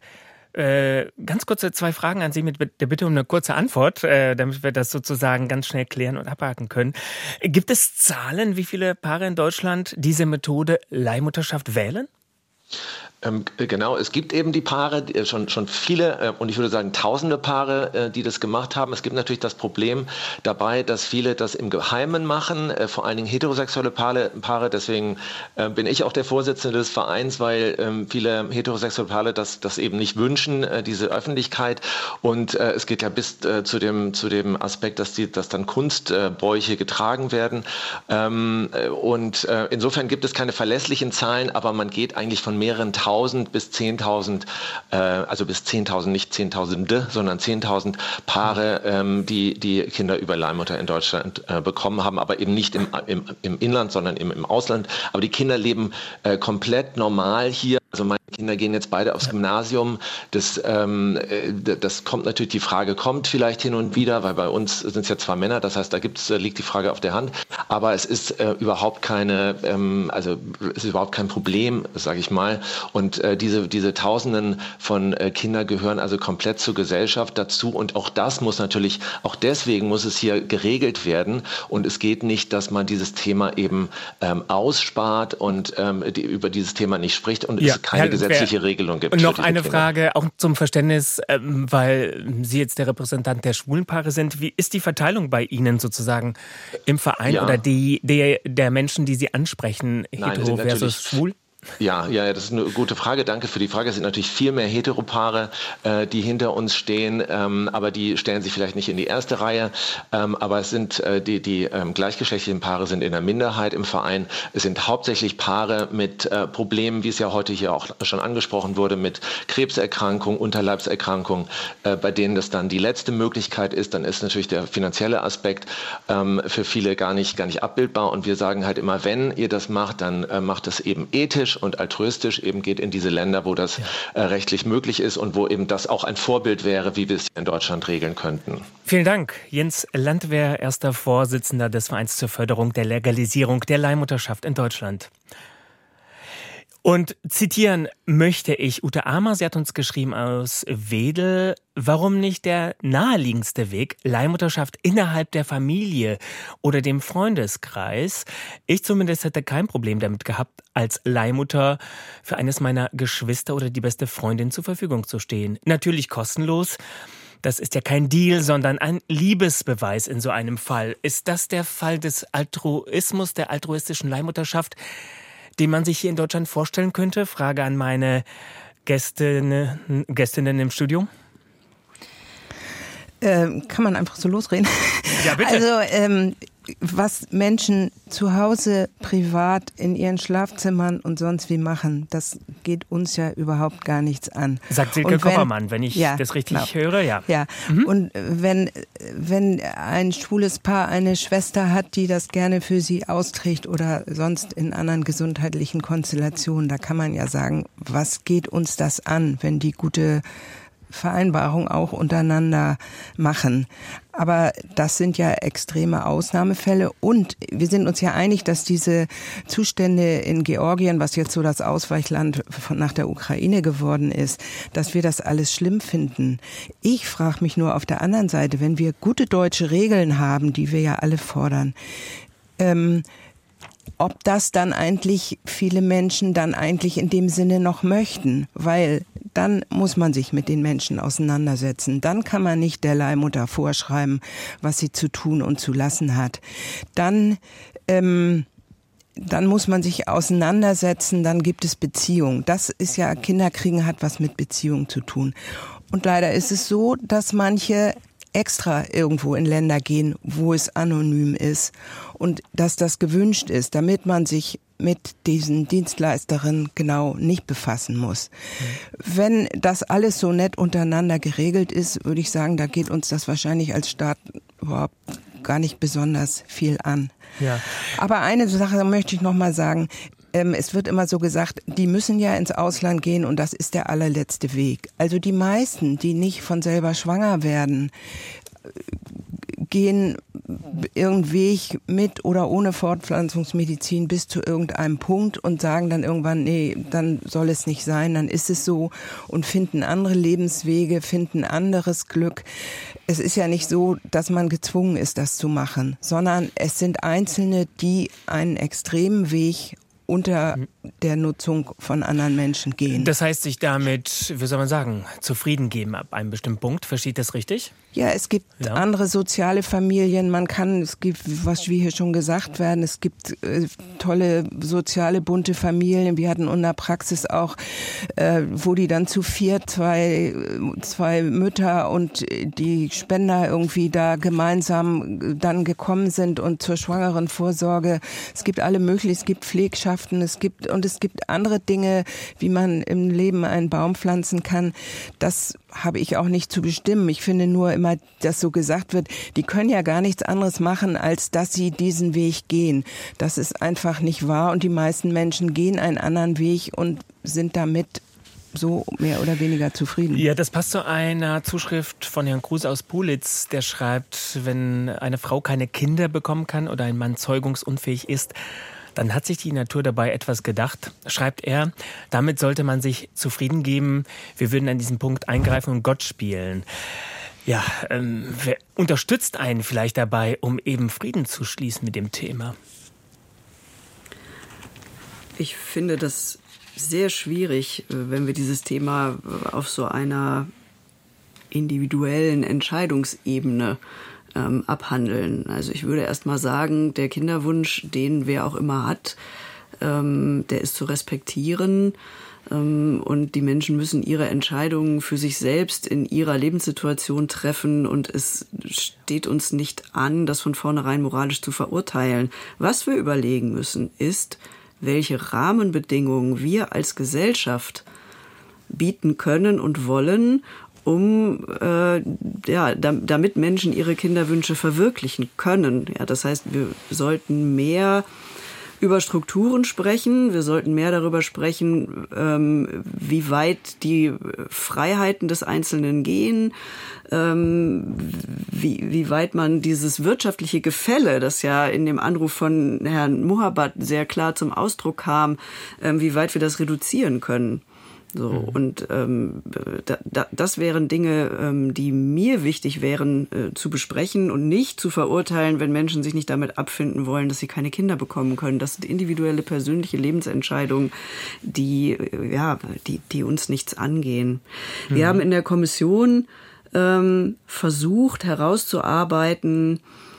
ganz kurze 2 Fragen an Sie mit der Bitte um eine kurze Antwort, damit wir das sozusagen ganz schnell klären und abhaken können. Gibt es Zahlen, wie viele Paare in Deutschland diese Methode Leihmutterschaft wählen? Genau, es gibt eben die Paare, schon viele, und ich würde sagen tausende Paare, die das gemacht haben. Es gibt natürlich das Problem dabei, dass viele das im Geheimen machen, vor allen Dingen heterosexuelle Paare. Deswegen bin ich auch der Vorsitzende des Vereins, weil viele heterosexuelle Paare das eben nicht wünschen, diese Öffentlichkeit. Und es geht ja bis zu dem Aspekt, dass dann Kunstbräuche getragen werden. Und insofern gibt es keine verlässlichen Zahlen, aber man geht eigentlich von mehreren Tausend bis 10.000, also bis 10.000, nicht Zehntausende, sondern 10.000 Paare, die Kinder über Leihmutter in Deutschland bekommen haben, aber eben nicht im Inland, sondern im Ausland. Aber die Kinder leben komplett normal hier. Also meine Kinder gehen jetzt beide aufs Gymnasium. Das kommt natürlich, die Frage kommt vielleicht hin und wieder, weil bei uns sind es ja 2 Männer, das heißt, liegt die Frage auf der Hand. Aber es ist überhaupt kein Problem, sage ich mal. Und diese Tausenden von Kindern gehören also komplett zur Gesellschaft dazu. Und auch deswegen muss es hier geregelt werden. Und es geht nicht, dass man dieses Thema eben ausspart und über dieses Thema nicht spricht und es keine gesetzliche Regelung gibt. Und noch eine Frage, auch zum Verständnis, weil Sie jetzt der Repräsentant der schwulen Paare sind. Wie ist die Verteilung bei Ihnen sozusagen im Verein oder der Menschen, die Sie ansprechen, hetero versus schwul? Ja, das ist eine gute Frage. Danke für die Frage. Es sind natürlich viel mehr Heteropaare, die hinter uns stehen, aber die stellen sich vielleicht nicht in die erste Reihe. Aber es sind die gleichgeschlechtlichen Paare sind in der Minderheit im Verein. Es sind hauptsächlich Paare mit Problemen, wie es ja heute hier auch schon angesprochen wurde, mit Krebserkrankung, Unterleibserkrankung, bei denen das dann die letzte Möglichkeit ist. Dann ist natürlich der finanzielle Aspekt für viele gar nicht abbildbar. Und wir sagen halt immer, wenn ihr das macht, dann macht das eben ethisch. humanitarisch und altruistisch eben geht in diese Länder, wo das rechtlich möglich ist und wo eben das auch ein Vorbild wäre, wie wir es in Deutschland regeln könnten. Vielen Dank. Jens Landwehr, erster Vorsitzender des Vereins zur Förderung der Legalisierung der Leihmutterschaft in Deutschland. Und zitieren möchte ich Ute Amer, sie hat uns geschrieben aus Wedel, warum nicht der naheliegendste Weg, Leihmutterschaft innerhalb der Familie oder dem Freundeskreis? Ich zumindest hätte kein Problem damit gehabt, als Leihmutter für eines meiner Geschwister oder die beste Freundin zur Verfügung zu stehen. Natürlich kostenlos. Das ist ja kein Deal, sondern ein Liebesbeweis in so einem Fall. Ist das der Fall des Altruismus, der altruistischen Leihmutterschaft, den man sich hier in Deutschland vorstellen könnte? Frage an meine Gästinnen im Studio. Kann man einfach so losreden? Ja, bitte. Also, was Menschen zu Hause privat in ihren Schlafzimmern und sonst wie machen, das geht uns ja überhaupt gar nichts an. Sagt Silke Koppermann, wenn ich das richtig höre, ja. Ja, und wenn ein schwules Paar eine Schwester hat, die das gerne für sie austrägt oder sonst in anderen gesundheitlichen Konstellationen, da kann man ja sagen, was geht uns das an, wenn die gute Vereinbarung auch untereinander machen. Aber das sind ja extreme Ausnahmefälle und wir sind uns ja einig, dass diese Zustände in Georgien, was jetzt so das Ausweichland nach der Ukraine geworden ist, dass wir das alles schlimm finden. Ich frage mich nur auf der anderen Seite, wenn wir gute deutsche Regeln haben, die wir ja alle fordern, ob das dann eigentlich viele Menschen dann eigentlich in dem Sinne noch möchten, weil dann muss man sich mit den Menschen auseinandersetzen. Dann kann man nicht der Leihmutter vorschreiben, was sie zu tun und zu lassen hat. Dann muss man sich auseinandersetzen, dann gibt es Beziehung. Das ist ja, Kinderkriegen hat was mit Beziehung zu tun. Und leider ist es so, dass manche extra irgendwo in Länder gehen, wo es anonym ist und dass das gewünscht ist, damit man sich mit diesen Dienstleisterinnen genau nicht befassen muss. Wenn das alles so nett untereinander geregelt ist, würde ich sagen, da geht uns das wahrscheinlich als Staat überhaupt gar nicht besonders viel an. Ja. Aber eine Sache möchte ich noch mal sagen. Es wird immer so gesagt, die müssen ja ins Ausland gehen und das ist der allerletzte Weg. Also die meisten, die nicht von selber schwanger werden, gehen irgendeinen Weg mit oder ohne Fortpflanzungsmedizin bis zu irgendeinem Punkt und sagen dann irgendwann, nee, dann soll es nicht sein, dann ist es so und finden andere Lebenswege, finden anderes Glück. Es ist ja nicht so, dass man gezwungen ist, das zu machen, sondern es sind Einzelne, die einen extremen Weg unter der Nutzung von anderen Menschen gehen. Das heißt, sich damit, wie soll man sagen, zufrieden geben ab einem bestimmten Punkt. Verstehe ich das richtig? Ja, es gibt andere soziale Familien. Es gibt, was wie hier schon gesagt werden, es gibt tolle soziale bunte Familien. Wir hatten in der Praxis auch, wo die dann zu viert, zwei Mütter und die Spender irgendwie da gemeinsam dann gekommen sind und zur schwangeren Vorsorge. Es gibt alle möglichen, es gibt Pflegschaften, es gibt andere Dinge, wie man im Leben einen Baum pflanzen kann. Das habe ich auch nicht zu bestimmen. Ich finde nur immer, dass so gesagt wird, die können ja gar nichts anderes machen, als dass sie diesen Weg gehen. Das ist einfach nicht wahr und die meisten Menschen gehen einen anderen Weg und sind damit so mehr oder weniger zufrieden. Ja, das passt zu einer Zuschrift von Herrn Kruse aus Pulitz, der schreibt, wenn eine Frau keine Kinder bekommen kann oder ein Mann zeugungsunfähig ist, dann hat sich die Natur dabei etwas gedacht, schreibt er. Damit sollte man sich zufrieden geben. Wir würden an diesem Punkt eingreifen und Gott spielen. Ja, wer unterstützt einen vielleicht dabei, um eben Frieden zu schließen mit dem Thema? Ich finde das sehr schwierig, wenn wir dieses Thema auf so einer individuellen Entscheidungsebene abhandeln. Also ich würde erst mal sagen, der Kinderwunsch, den wer auch immer hat, der ist zu respektieren und die Menschen müssen ihre Entscheidungen für sich selbst in ihrer Lebenssituation treffen und es steht uns nicht an, das von vornherein moralisch zu verurteilen. Was wir überlegen müssen, ist, welche Rahmenbedingungen wir als Gesellschaft bieten können und wollen, damit Menschen ihre Kinderwünsche verwirklichen können. Ja, das heißt, wir sollten mehr über Strukturen sprechen. Wir sollten mehr darüber sprechen, wie weit die Freiheiten des Einzelnen gehen, wie weit man dieses wirtschaftliche Gefälle, das ja in dem Anruf von Herrn Mohabbat sehr klar zum Ausdruck kam, wie weit wir das reduzieren können. So, und das wären Dinge, die mir wichtig wären zu besprechen und nicht zu verurteilen, wenn Menschen sich nicht damit abfinden wollen, dass sie keine Kinder bekommen können. Das sind individuelle, persönliche Lebensentscheidungen, die uns nichts angehen. Wir haben in der Kommission versucht herauszuarbeiten,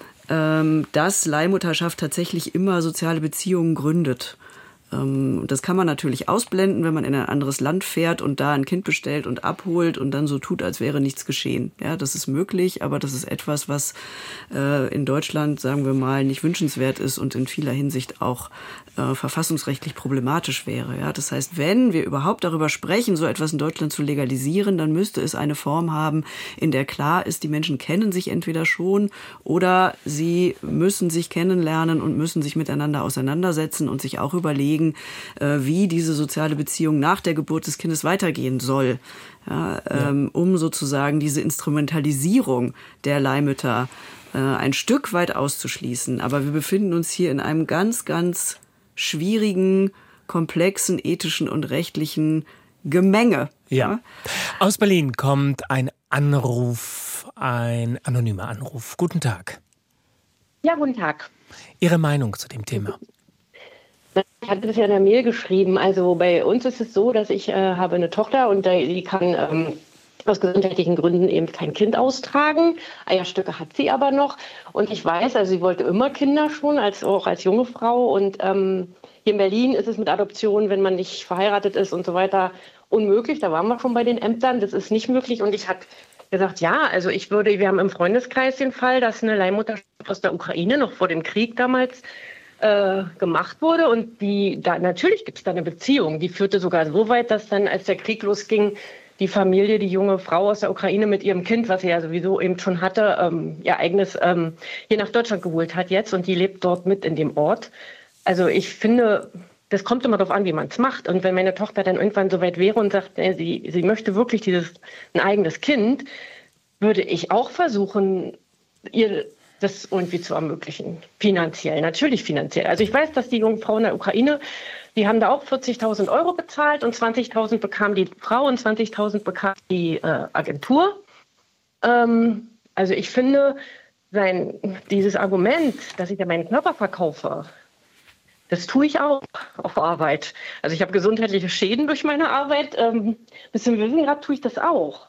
dass Leihmutterschaft tatsächlich immer soziale Beziehungen gründet. Das kann man natürlich ausblenden, wenn man in ein anderes Land fährt und da ein Kind bestellt und abholt und dann so tut, als wäre nichts geschehen. Ja, das ist möglich, aber das ist etwas, was in Deutschland, sagen wir mal, nicht wünschenswert ist und in vieler Hinsicht auch verfassungsrechtlich problematisch wäre. Ja, das heißt, wenn wir überhaupt darüber sprechen, so etwas in Deutschland zu legalisieren, dann müsste es eine Form haben, in der klar ist, die Menschen kennen sich entweder schon oder sie müssen sich kennenlernen und müssen sich miteinander auseinandersetzen und sich auch überlegen, wie diese soziale Beziehung nach der Geburt des Kindes weitergehen soll. Ja, um sozusagen diese Instrumentalisierung der Leihmütter ein Stück weit auszuschließen. Aber wir befinden uns hier in einem ganz, ganz schwierigen, komplexen, ethischen und rechtlichen Gemenge. Ja. Aus Berlin kommt ein Anruf, ein anonymer Anruf. Guten Tag. Ja, guten Tag. Ihre Meinung zu dem Thema? Ich hatte das ja in der Mail geschrieben. Also bei uns ist es so, dass ich habe eine Tochter und die kann aus gesundheitlichen Gründen eben kein Kind austragen. Eierstöcke hat sie aber noch. Und ich weiß, also sie wollte immer Kinder schon, auch als junge Frau. Und hier in Berlin ist es mit Adoption, wenn man nicht verheiratet ist und so weiter, unmöglich. Da waren wir schon bei den Ämtern. Das ist nicht möglich. Und ich habe gesagt, ja, also wir haben im Freundeskreis den Fall, dass eine Leihmutter aus der Ukraine noch vor dem Krieg damals gemacht wurde. Und natürlich gibt es da eine Beziehung. Die führte sogar so weit, dass dann, als der Krieg losging, die Familie, die junge Frau aus der Ukraine mit ihrem Kind, was sie ja sowieso eben schon hatte, ihr eigenes hier nach Deutschland geholt hat jetzt und die lebt dort mit in dem Ort. Also ich finde, das kommt immer darauf an, wie man es macht. Und wenn meine Tochter dann irgendwann so weit wäre und sagt, sie möchte wirklich ein eigenes Kind, würde ich auch versuchen, ihr das irgendwie zu ermöglichen. Finanziell, natürlich finanziell. Also ich weiß, dass die jungen Frauen in der Ukraine, die haben da auch 40.000 € bezahlt und 20.000 bekam die Frau und 20.000 bekam die Agentur. Also ich finde, dieses Argument, dass ich ja meinen Körper verkaufe, das tue ich auch auf Arbeit. Also ich habe gesundheitliche Schäden durch meine Arbeit. Bis im Wiesengrad tue ich das auch.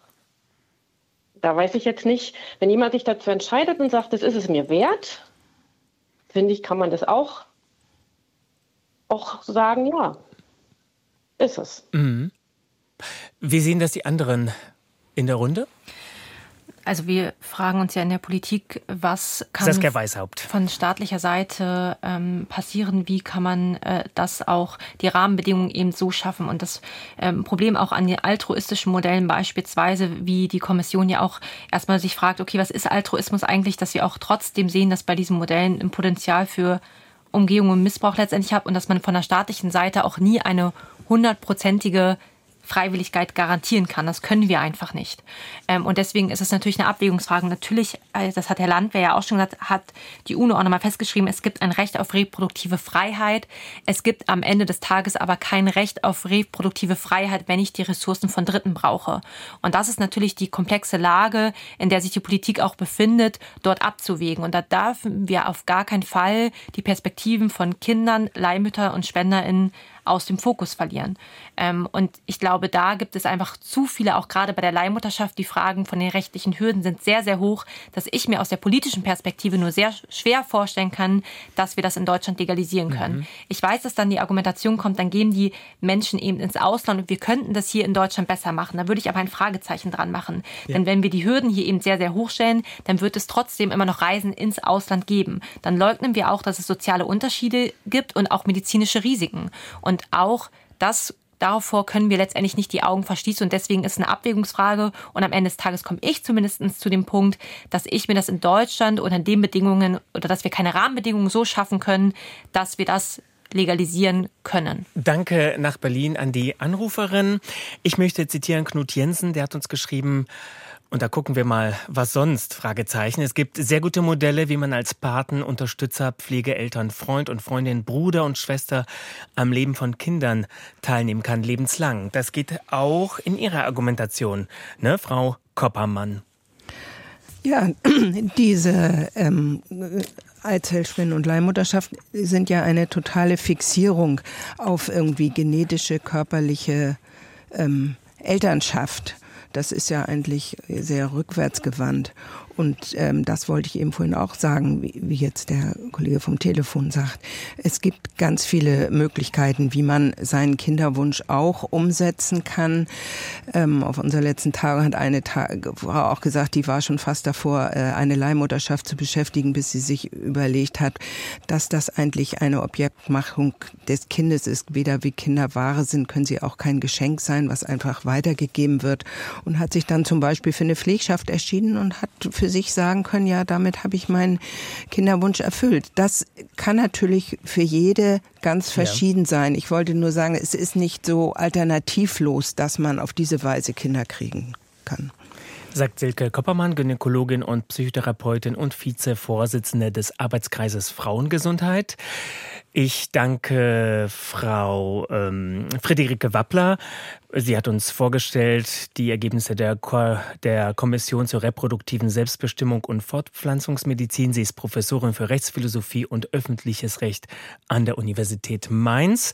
Da weiß ich jetzt nicht, wenn jemand sich dazu entscheidet und sagt, das ist es mir wert, finde ich, kann man das auch sagen, ja, ist es. Mhm. Wie sehen das die anderen in der Runde? Also wir fragen uns ja in der Politik, was kann Saskia Weishaupt von staatlicher Seite passieren, wie kann man das auch, die Rahmenbedingungen eben so schaffen. Und das Problem auch an den altruistischen Modellen beispielsweise, wie die Kommission ja auch erstmal sich fragt, okay, was ist Altruismus eigentlich, dass wir auch trotzdem sehen, dass bei diesen Modellen ein Potenzial für Umgehung und Missbrauch letztendlich hat und dass man von der staatlichen Seite auch nie eine 100%ige Freiwilligkeit garantieren kann. Das können wir einfach nicht. Und deswegen ist es natürlich eine Abwägungsfrage. Natürlich, das hat Herr Landwehr ja auch schon gesagt, hat die UNO auch nochmal festgeschrieben, es gibt ein Recht auf reproduktive Freiheit. Es gibt am Ende des Tages aber kein Recht auf reproduktive Freiheit, wenn ich die Ressourcen von Dritten brauche. Und das ist natürlich die komplexe Lage, in der sich die Politik auch befindet, dort abzuwägen. Und da dürfen wir auf gar keinen Fall die Perspektiven von Kindern, Leihmütter und SpenderInnen aus dem Fokus verlieren. Und ich glaube, da gibt es einfach zu viele, auch gerade bei der Leihmutterschaft, die Fragen von den rechtlichen Hürden sind sehr, sehr hoch, dass ich mir aus der politischen Perspektive nur sehr schwer vorstellen kann, dass wir das in Deutschland legalisieren können. Mhm. Ich weiß, dass dann die Argumentation kommt, dann gehen die Menschen eben ins Ausland und wir könnten das hier in Deutschland besser machen. Da würde ich aber ein Fragezeichen dran machen. Ja. Denn wenn wir die Hürden hier eben sehr, sehr hoch stellen, dann wird es trotzdem immer noch Reisen ins Ausland geben. Dann leugnen wir auch, dass es soziale Unterschiede gibt und auch medizinische Risiken. Und auch davor können wir letztendlich nicht die Augen verschließen und deswegen ist es eine Abwägungsfrage und am Ende des Tages komme ich zumindest zu dem Punkt, dass ich mir das in Deutschland unter den Bedingungen oder dass wir keine Rahmenbedingungen so schaffen können, dass wir das legalisieren können. Danke nach Berlin an die Anruferin. Ich möchte zitieren Knut Jensen, der hat uns geschrieben, und da gucken wir mal, was sonst, Fragezeichen. Es gibt sehr gute Modelle, wie man als Paten, Unterstützer, Pflegeeltern, Freund und Freundin, Bruder und Schwester am Leben von Kindern teilnehmen kann, lebenslang. Das geht auch in Ihrer Argumentation, ne, Frau Koppermann? Ja, diese Eizellspenden und Leihmutterschaft sind ja eine totale Fixierung auf irgendwie genetische, körperliche Elternschaft. Das ist ja eigentlich sehr rückwärtsgewandt. Und das wollte ich eben vorhin auch sagen, wie jetzt der Kollege vom Telefon sagt. Es gibt ganz viele Möglichkeiten, wie man seinen Kinderwunsch auch umsetzen kann. Auf unserer letzten Tagung hat eine Frau auch gesagt, die war schon fast davor, eine Leihmutterschaft zu beschäftigen, bis sie sich überlegt hat, dass das eigentlich eine Objektmachung des Kindes ist. Weder wie Kinder Ware sind, können sie auch kein Geschenk sein, was einfach weitergegeben wird. Und hat sich dann zum Beispiel für eine Pflegschaft entschieden und hat für sich sagen können, ja, damit habe ich meinen Kinderwunsch erfüllt. Das kann natürlich für jede ganz verschieden sein. Ich wollte nur sagen, es ist nicht so alternativlos, dass man auf diese Weise Kinder kriegen kann. Sagt Silke Koppermann, Gynäkologin und Psychotherapeutin und Vizevorsitzende des Arbeitskreises Frauengesundheit. Ich danke Frau Friederike Wappler. Sie hat uns vorgestellt die Ergebnisse der Kommission zur reproduktiven Selbstbestimmung und Fortpflanzungsmedizin. Sie ist Professorin für Rechtsphilosophie und öffentliches Recht an der Universität Mainz.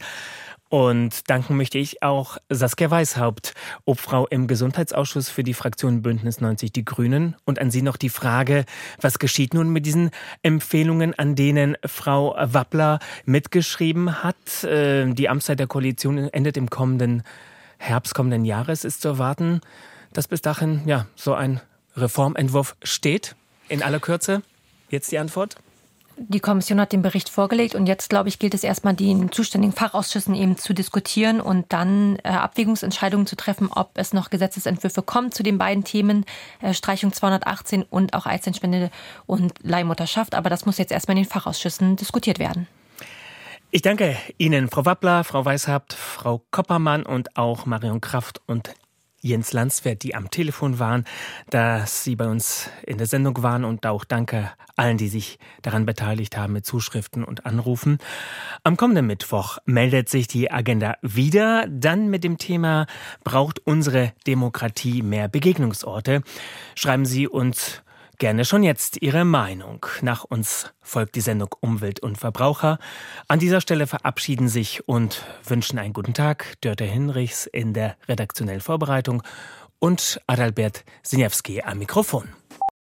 Und danken möchte ich auch Saskia Weishaupt, Obfrau im Gesundheitsausschuss für die Fraktion Bündnis 90 Die Grünen. Und an Sie noch die Frage, was geschieht nun mit diesen Empfehlungen, an denen Frau Wappler mitgeschrieben hat? Die Amtszeit der Koalition endet im kommenden Herbst kommenden Jahres. Ist zu erwarten, dass bis dahin ja so ein Reformentwurf steht, in aller Kürze. Jetzt die Antwort? Die Kommission hat den Bericht vorgelegt und jetzt, glaube ich, gilt es erstmal, die in zuständigen Fachausschüssen eben zu diskutieren und dann Abwägungsentscheidungen zu treffen, ob es noch Gesetzesentwürfe kommt zu den beiden Themen, Streichung 218 und auch Eizellspende und Leihmutterschaft. Aber das muss jetzt erstmal in den Fachausschüssen diskutiert werden. Ich danke Ihnen, Frau Wappler, Frau Weishaupt, Frau Koppermann und auch Marion Kraft und Jens Landswert, die am Telefon waren, dass Sie bei uns in der Sendung waren, und auch danke allen, die sich daran beteiligt haben mit Zuschriften und Anrufen. Am kommenden Mittwoch meldet sich die Agenda wieder, dann mit dem Thema: Braucht unsere Demokratie mehr Begegnungsorte? Schreiben Sie uns gerne schon jetzt Ihre Meinung. Nach uns folgt die Sendung Umwelt und Verbraucher. An dieser Stelle verabschieden sich und wünschen einen guten Tag Dörte Hinrichs in der redaktionellen Vorbereitung und Adalbert Sinjewski am Mikrofon.